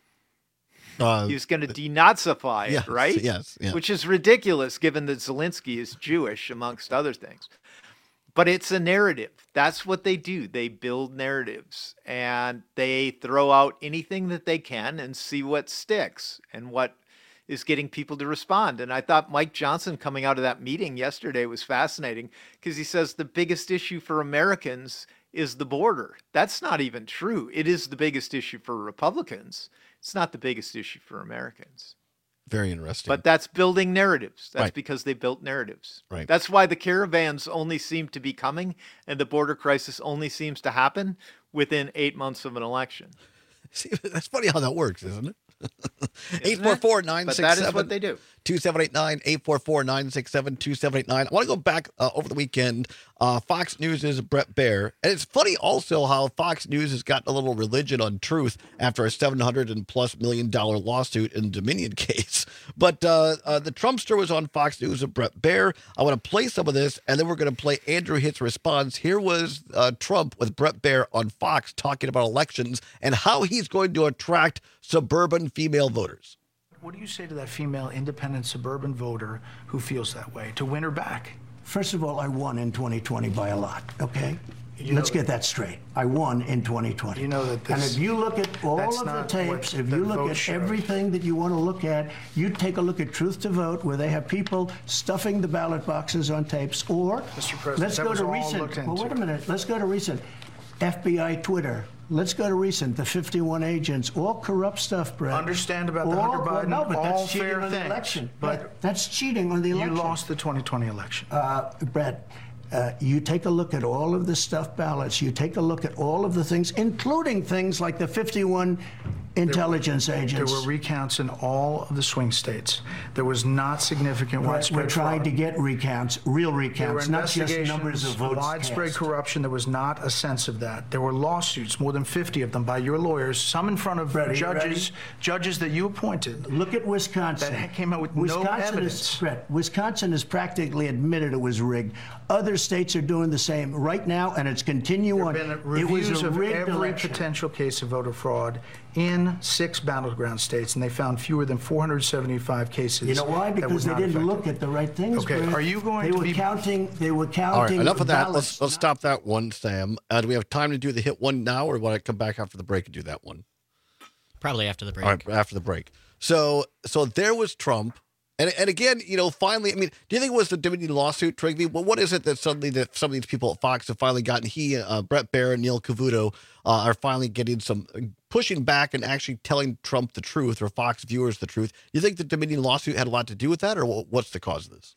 Uh, he was going to denazify yes, it, right? Yes, yes. Which is ridiculous given that Zelensky is Jewish, amongst other things. But it's a narrative. That's what they do. They build narratives, and they throw out anything that they can and see what sticks and what is getting people to respond. And I thought Mike Johnson coming out of that meeting yesterday was fascinating because he says the biggest issue for Americans is the border. That's not even true. It is the biggest issue for Republicans. It's not the biggest issue for Americans. Very interesting. But that's building narratives. That's Right. because they built narratives. Right. That's why the caravans only seem to be coming and the border crisis only seems to happen within eight months of an election. See, that's funny how that works, isn't it? eight four four, nine six seven, But that is what they do. two seven eight nine, eight four four, nine six seven, two seven eight nine. I want to go back uh, over the weekend. Uh, Fox News' Brett Baer. And it's funny also how Fox News has gotten a little religion on truth after a seven hundred and plus million dollar lawsuit in Dominion case. But uh, uh, the Trumpster was on Fox News with Brett Baer. I want to play some of this, and then we're going to play Andrew Hitt's response. Here was uh, Trump with Brett Baer on Fox talking about elections and how he's going to attract suburban female voters. What do you say to that female independent suburban voter who feels that way, to win her back? First of all, I won in twenty twenty by a lot, okay? You Let's know get that straight. I won in twenty twenty. You know that And this- if you look at all that's of the not tapes, what if the you look vote at showed. everything that you want to look at, you take a look at Truth to Vote, where they have people stuffing the ballot boxes on tapes, or Mister President, let's that go was to all recent. looked Well, wait a into. minute. Let's go to recent. F B I Twitter. Let's go to recent. The fifty-one agents, all corrupt stuff, Brett. Understand about the All- Hunter well, Biden, no, but all that's cheating fair on the things. election. But Brett, that's cheating on the You election. lost the twenty twenty election. Uh, Brett, uh, you take a look at all of the stuffed ballots. You take a look at all of the things, including things like the fifty-one intelligence There agents. were recounts in all of the swing states. There was not significant Brett, widespread we're trying fraud. to get recounts, real There were recounts, not just investigations, numbers of votes widespread cast. corruption. There was not a sense of that. There were lawsuits, more than fifty of them, by your lawyers, some in front of Brett, are you judges, ready? judges that you appointed. Look at Wisconsin. That came out with Wisconsin no is, evidence. Brett, Wisconsin has practically admitted it was rigged. Other states are doing the same right now, and it's continuing on. Been It reviews was a of rigged every election. potential case of voter fraud in six battleground states, and they found fewer than four hundred seventy-five cases. You know why? that were Because they not didn't affected. look at the right things. Okay, Brett. are you going they to were be- counting? They were counting. All right, enough of that. ballots. Let's let's stop that one, Sam. Uh, do we have time to do the hit one now, or want to come back after the break and do that one? Probably after the break. All right, after the break. So so there was Trump. And, and again, you know, finally, I mean, do you think it was the Dominion lawsuit, Trigby? Well, what is it that suddenly that some of these people at Fox have finally gotten? He, uh, Brett Baer, and Neil Cavuto uh, are finally getting some pushing back and actually telling Trump the truth, or Fox viewers the truth. You think the Dominion lawsuit had a lot to do with that, or what- what's the cause of this?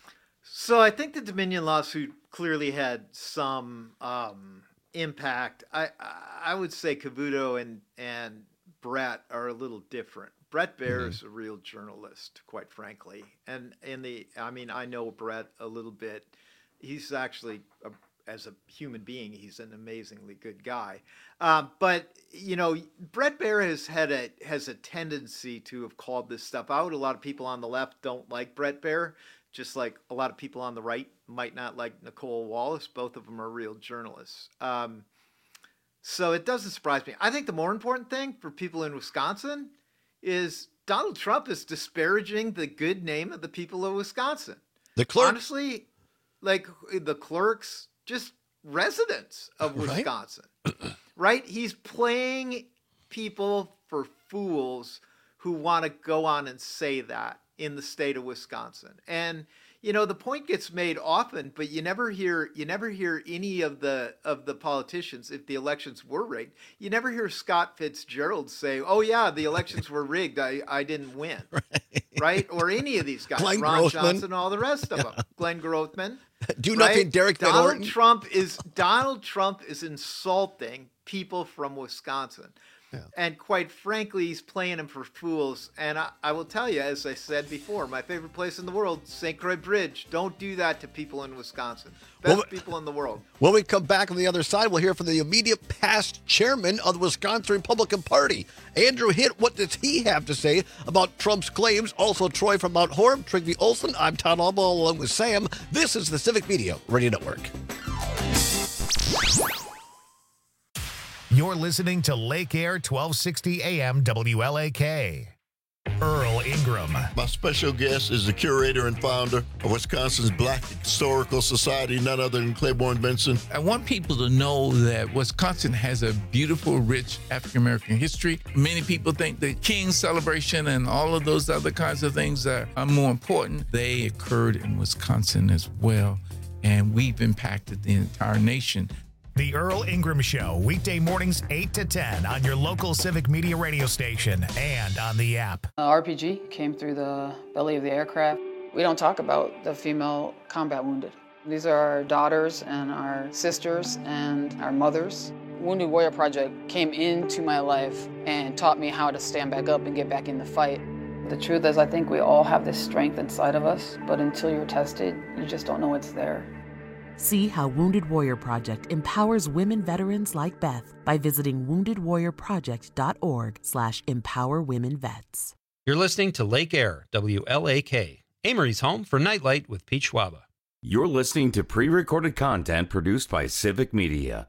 So I think the Dominion lawsuit clearly had some um, impact. I I would say Cavuto and and Brett are a little different. Brett Baer Mm-hmm. is a real journalist, quite frankly, and in the I mean I know Brett a little bit. He's actually a, as a human being, he's an amazingly good guy. Um, but you know, Brett Baer has had a has a tendency to have called this stuff out. A lot of people on the left don't like Brett Baer, just like a lot of people on the right might not like Nicole Wallace. Both of them are real journalists. Um, so it doesn't surprise me. I think the more important thing for people in Wisconsin is Donald Trump is disparaging the good name of the people of Wisconsin. The clerk, Honestly, like the clerks, just residents of Right. Wisconsin, right? He's playing people for fools who want to go on and say that in the state of Wisconsin. And, you know, the point gets made often, but you never hear you never hear any of the of the politicians, if the elections were rigged, you never hear Scott Fitzgerald say, "Oh yeah, the elections were rigged. I, I didn't win." Right. right? Or any of these guys, Glenn Ron Grothman. Johnson, all the rest of them. Glenn Grothman. Do right? nothing, Derek Van Donald Orton. Trump is Donald Trump is insulting people from Wisconsin. Yeah. And quite frankly, he's playing them for fools. And I, I will tell you, as I said before, my favorite place in the world, Saint Croix Bridge. Don't do that to people in Wisconsin. Best Well, people in the world. When we come back on the other side, we'll hear from the immediate past chairman of the Wisconsin Republican Party, Andrew Hitt. What does he have to say about Trump's claims? Also, Troy from Mount Horeb, Trygve Olson. I'm Todd Alba along with Sam. This is the Civic Media Radio Network. You're listening to Lake Air twelve sixty A M W L A K. Earl Ingram. My special guest is the curator and founder of Wisconsin's Black Historical Society, none other than Claiborne Benson. I want people to know that Wisconsin has a beautiful, rich African-American history. Many people think the King celebration and all of those other kinds of things are, are more important. They occurred in Wisconsin as well, and we've impacted the entire nation. The Earl Ingram Show, weekday mornings eight to ten on your local Civic Media radio station and on the app. Uh, R P G came through the belly of the aircraft. We don't talk about the female combat wounded. These are our daughters and our sisters and our mothers. Wounded Warrior Project came into my life and taught me how to stand back up and get back in the fight. The truth is, I think we all have this strength inside of us, but until you're tested, you just don't know it's there. See how Wounded Warrior Project empowers women veterans like Beth by visiting wounded warrior project dot org slash empower women vets. You're listening to Lake Air, W L A K, Amory's home for Nightlight with Pete Schwaba. You're listening to pre-recorded content produced by Civic Media.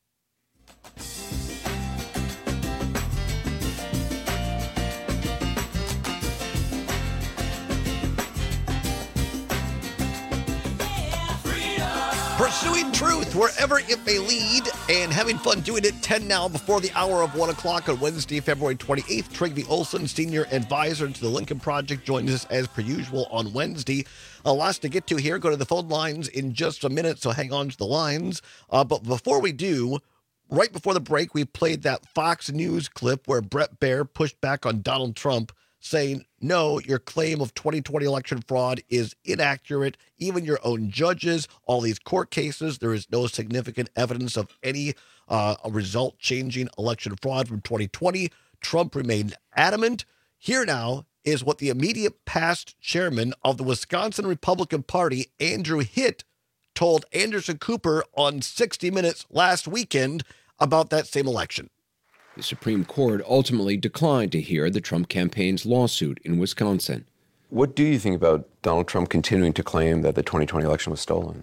Pursuing truth wherever it may lead and having fun doing it. ten now before the hour of one o'clock on Wednesday, February twenty-eighth. Trygve Olson, Senior Advisor to the Lincoln Project, joins us as per usual on Wednesday. A lot to get to here. Go to the phone lines in just a minute, so hang on to the lines. Uh, but before we do, right before the break, we played that Fox News clip where Bret Baier pushed back on Donald Trump, saying, no, your claim of twenty twenty election fraud is inaccurate. Even your own judges, all these court cases, there is no significant evidence of any uh, result-changing election fraud from twenty twenty. Trump remained adamant. Here now is what the immediate past chairman of the Wisconsin Republican Party, Andrew Hitt, told Anderson Cooper on sixty minutes last weekend about that same election. The Supreme Court ultimately declined to hear the Trump campaign's lawsuit in Wisconsin. What do you think about Donald Trump continuing to claim that the twenty twenty election was stolen?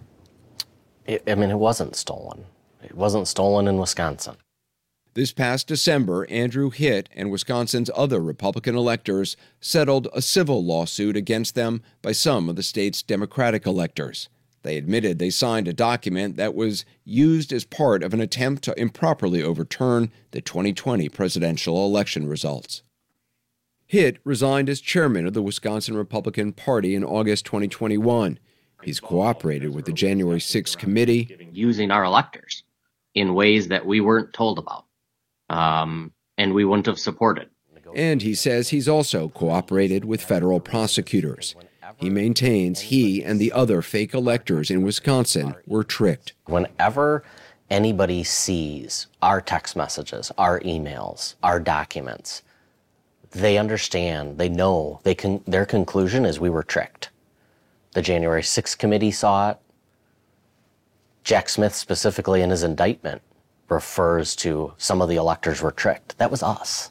It, I mean, it wasn't stolen. It wasn't stolen in Wisconsin. This past December, Andrew Hitt and Wisconsin's other Republican electors settled a civil lawsuit against them by some of the state's Democratic electors. They admitted they signed a document that was used as part of an attempt to improperly overturn the twenty twenty presidential election results. Hitt resigned as chairman of the Wisconsin Republican Party in August twenty twenty-one. He's cooperated with the January sixth committee, using our electors in ways that we weren't told about, um, and we wouldn't have supported. And he says he's also cooperated with federal prosecutors. He maintains he and the other fake electors in Wisconsin were tricked. Whenever anybody sees our text messages, our emails, our documents, they understand, they know, they can. Their conclusion is we were tricked. The January sixth committee saw it. Jack Smith, specifically in his indictment, refers to some of the electors were tricked. That was us.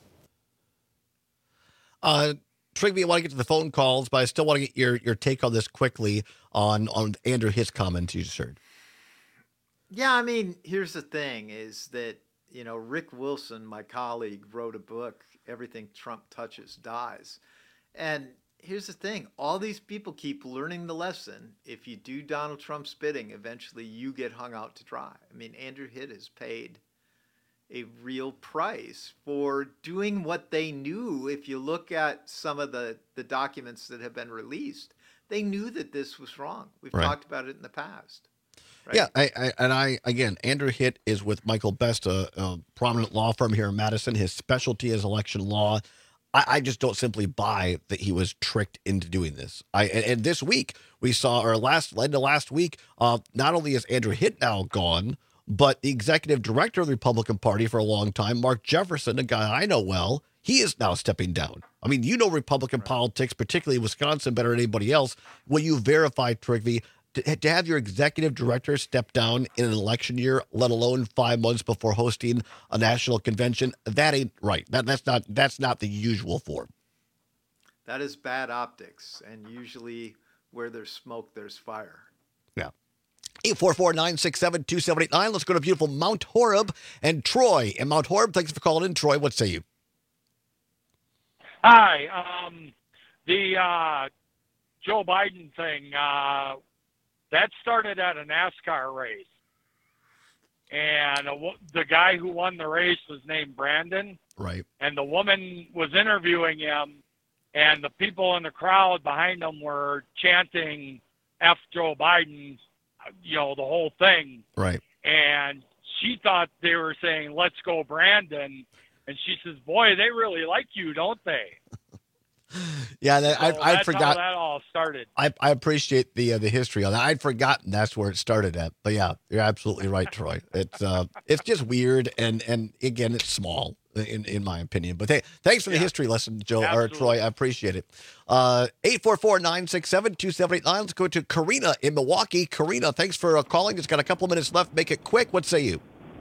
Uh, Trygve, I want to get to the phone calls, but I still want to get your, your take on this quickly on, on Andrew Hitt's comments you just heard. Yeah, I mean, here's the thing is that, you know, Rick Wilson, my colleague, wrote a book, Everything Trump Touches Dies. And here's the thing. All these people keep learning the lesson. If you do Donald Trump's bidding, eventually you get hung out to dry. I mean, Andrew Hitt has paid a real price for doing what they knew. If you look at some of the, the documents that have been released, they knew that this was wrong. We've Right. talked about it in the past. Right? Yeah, I, I and I again, Andrew Hitt is with Michael Best, a, a prominent law firm here in Madison. His specialty is election law. I, I just don't simply buy that he was tricked into doing this. I and, and this week we saw, or last led to last week, uh, not only is Andrew Hitt now gone, but the executive director of the Republican Party for a long time, Mark Jefferson, a guy I know well, he is now stepping down. I mean, you know Republican right. politics, particularly Wisconsin, better than anybody else. Will you verify, Trigby? To, to have your executive director step down in an election year, let alone five months before hosting a national convention, that ain't right. That that's not that's not the usual form. That is bad optics, and usually where there's smoke, there's fire. Yeah. eight four four, nine six seven, two seven eight nine. Let's go to beautiful Mount Horeb and Troy. And Mount Horeb, thanks for calling in. Troy, what say you? Hi. Um, the uh, Joe Biden thing. Uh, That started at a NASCAR race, and a, the guy who won the race was named Brandon. Right. And the woman was interviewing him, and the people in the crowd behind him were chanting F Joe Biden, you know, the whole thing. Right. And she thought they were saying, let's go, Brandon. And she says, boy, they really like you, don't they? Yeah, that, so I, I that's forgot. how that all started. I, I appreciate the uh, the history on that. I'd forgotten that's where it started at. But yeah, you're absolutely right, Troy. It's uh, it's just weird, and and again, it's small in in my opinion. But hey, thanks for the yeah. history lesson, Joe Absolutely. or Troy. I appreciate it. Uh, eight four four, nine six seven, two seven eight nine. Let's go to Karina in Milwaukee. Karina, thanks for uh, calling. Just got a couple of minutes left. Make it quick. What say you?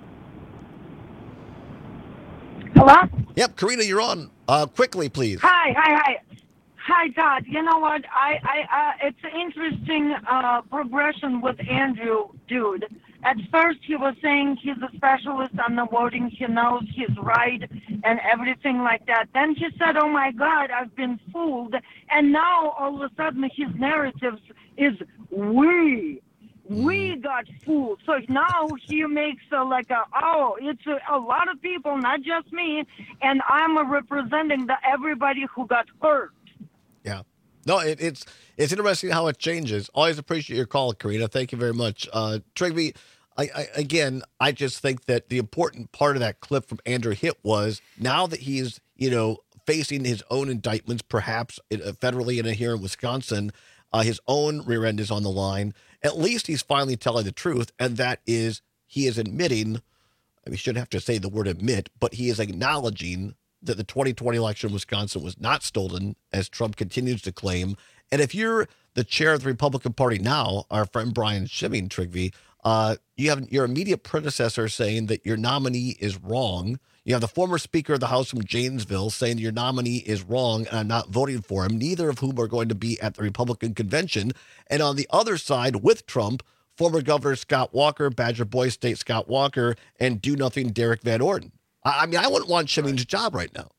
Hello? Yep, Karina, you're on. Uh, quickly, please. Hi, hi, hi. Hi, Todd. You know what? I, I, uh, it's an interesting uh, progression with Andrew, dude. At first, he was saying he's a specialist on the voting. He knows he's right and everything like that. Then he said, oh, my God, I've been fooled. And now, all of a sudden, his narrative is we. We got fooled. So now he makes a, like a, oh, it's a, a lot of people, not just me, and I'm a representing the everybody who got hurt. Yeah. No, it, it's it's interesting how it changes. Always appreciate your call, Karina. Thank you very much. Uh, Trigby, I, I, again, I just think that the important part of that clip from Andrew Hitt was now that he's, you know, facing his own indictments, perhaps federally and here in Wisconsin, uh, his own rear end is on the line. At least he's finally telling the truth, and that is he is admitting, we shouldn't have to say the word admit, but he is acknowledging that the twenty twenty election in Wisconsin was not stolen, as Trump continues to claim. And if you're the chair of the Republican Party now, our friend Brian Schimming, Trigby, uh, you have your immediate predecessor saying that your nominee is wrong. You have the former Speaker of the House from Janesville saying your nominee is wrong and I'm not voting for him, neither of whom are going to be at the Republican convention. And on the other side with Trump, former Governor Scott Walker, Badger Boy State Scott Walker, and do-nothing Derek Van Orden. I, I mean, I wouldn't want Schimming's right. job right now.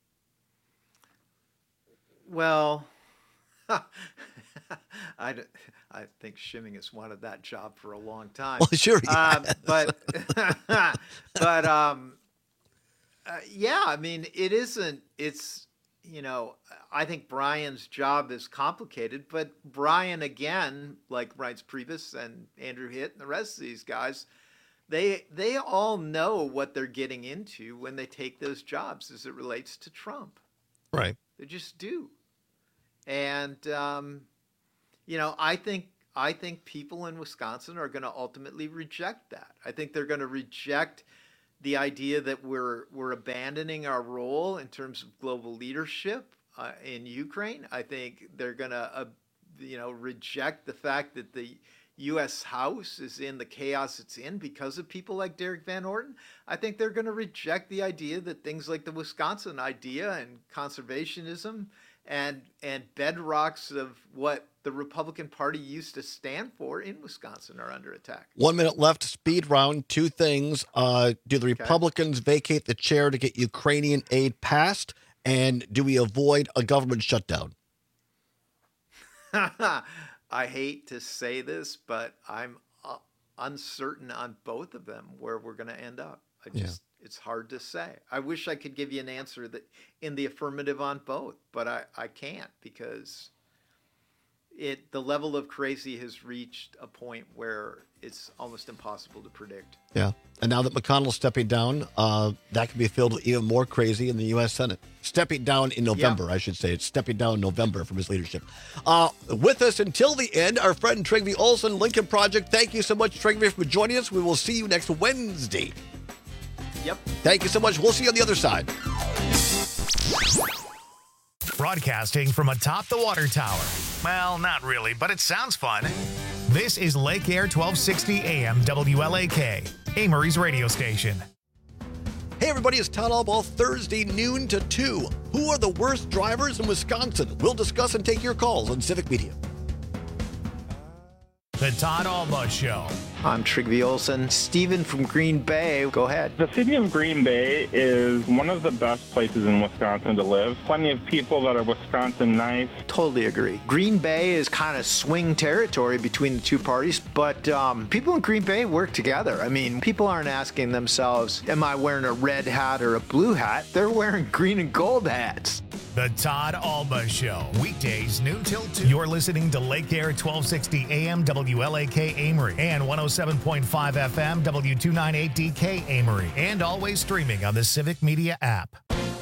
Well, I, I think Schimming has wanted that job for a long time. Well, sure he um, has. But, but um, uh, yeah, I mean, it isn't, it's, you know, I think Brian's job is complicated, but Brian, again, like Reince Priebus and Andrew Hitt and the rest of these guys, they they all know what they're getting into when they take those jobs as it relates to Trump. Right. They just do. And, um, you know, I think I think people in Wisconsin are going to ultimately reject that. I think they're going to reject the idea that we're we're abandoning our role in terms of global leadership uh, in Ukraine. I think they're going to, uh, you know, reject the fact that the U S House is in the chaos it's in because of people like Derek Van Orden. I think they're going to reject the idea that things like the Wisconsin idea and conservationism and and bedrocks of what the Republican Party used to stand for in Wisconsin are under attack. One minute left. Speed round. Two things. Uh, do the Republicans okay. vacate the chair to get Ukrainian aid passed? And do we avoid a government shutdown? I hate to say this, but I'm uh, uncertain on both of them where we're going to end up. I just, yeah. It's hard to say. I wish I could give you an answer that in the affirmative on both, but I, I can't because it the level of crazy has reached a point where it's almost impossible to predict. Yeah. And now that McConnell's stepping down, uh, that could be filled with even more crazy in the U S Senate. Stepping down in November, yeah. I should say. It's stepping down in November from his leadership. Uh, with us until the end, our friend Trygve Olsen, Lincoln Project. Thank you so much, Trygve, for joining us. We will see you next Wednesday. Yep. Thank you so much. We'll see you on the other side. Broadcasting from atop the water tower. Well, not really, but it sounds fun. This is Lake Air twelve sixty A M W L A K, Amory's radio station. Hey everybody, it's Town Hall Ball Thursday, noon to two. Who are the worst drivers in Wisconsin? We'll discuss and take your calls on Civic Media. The Todd Alba Show. I'm Trygve Olsen. Steven from Green Bay, go ahead. The city of Green Bay is one of the best places in Wisconsin to live. Plenty of people that are Wisconsin nice. Totally agree. Green Bay is kind of swing territory between the two parties, but um, people in Green Bay work together. I mean, people aren't asking themselves, am I wearing a red hat or a blue hat? They're wearing green and gold hats. The Todd Alba Show. Weekdays, noon till two. You're listening to Lake Air twelve sixty A M W L A K Amory and one oh seven point five F M W two ninety-eight D K Amory. And always streaming on the Civic Media app.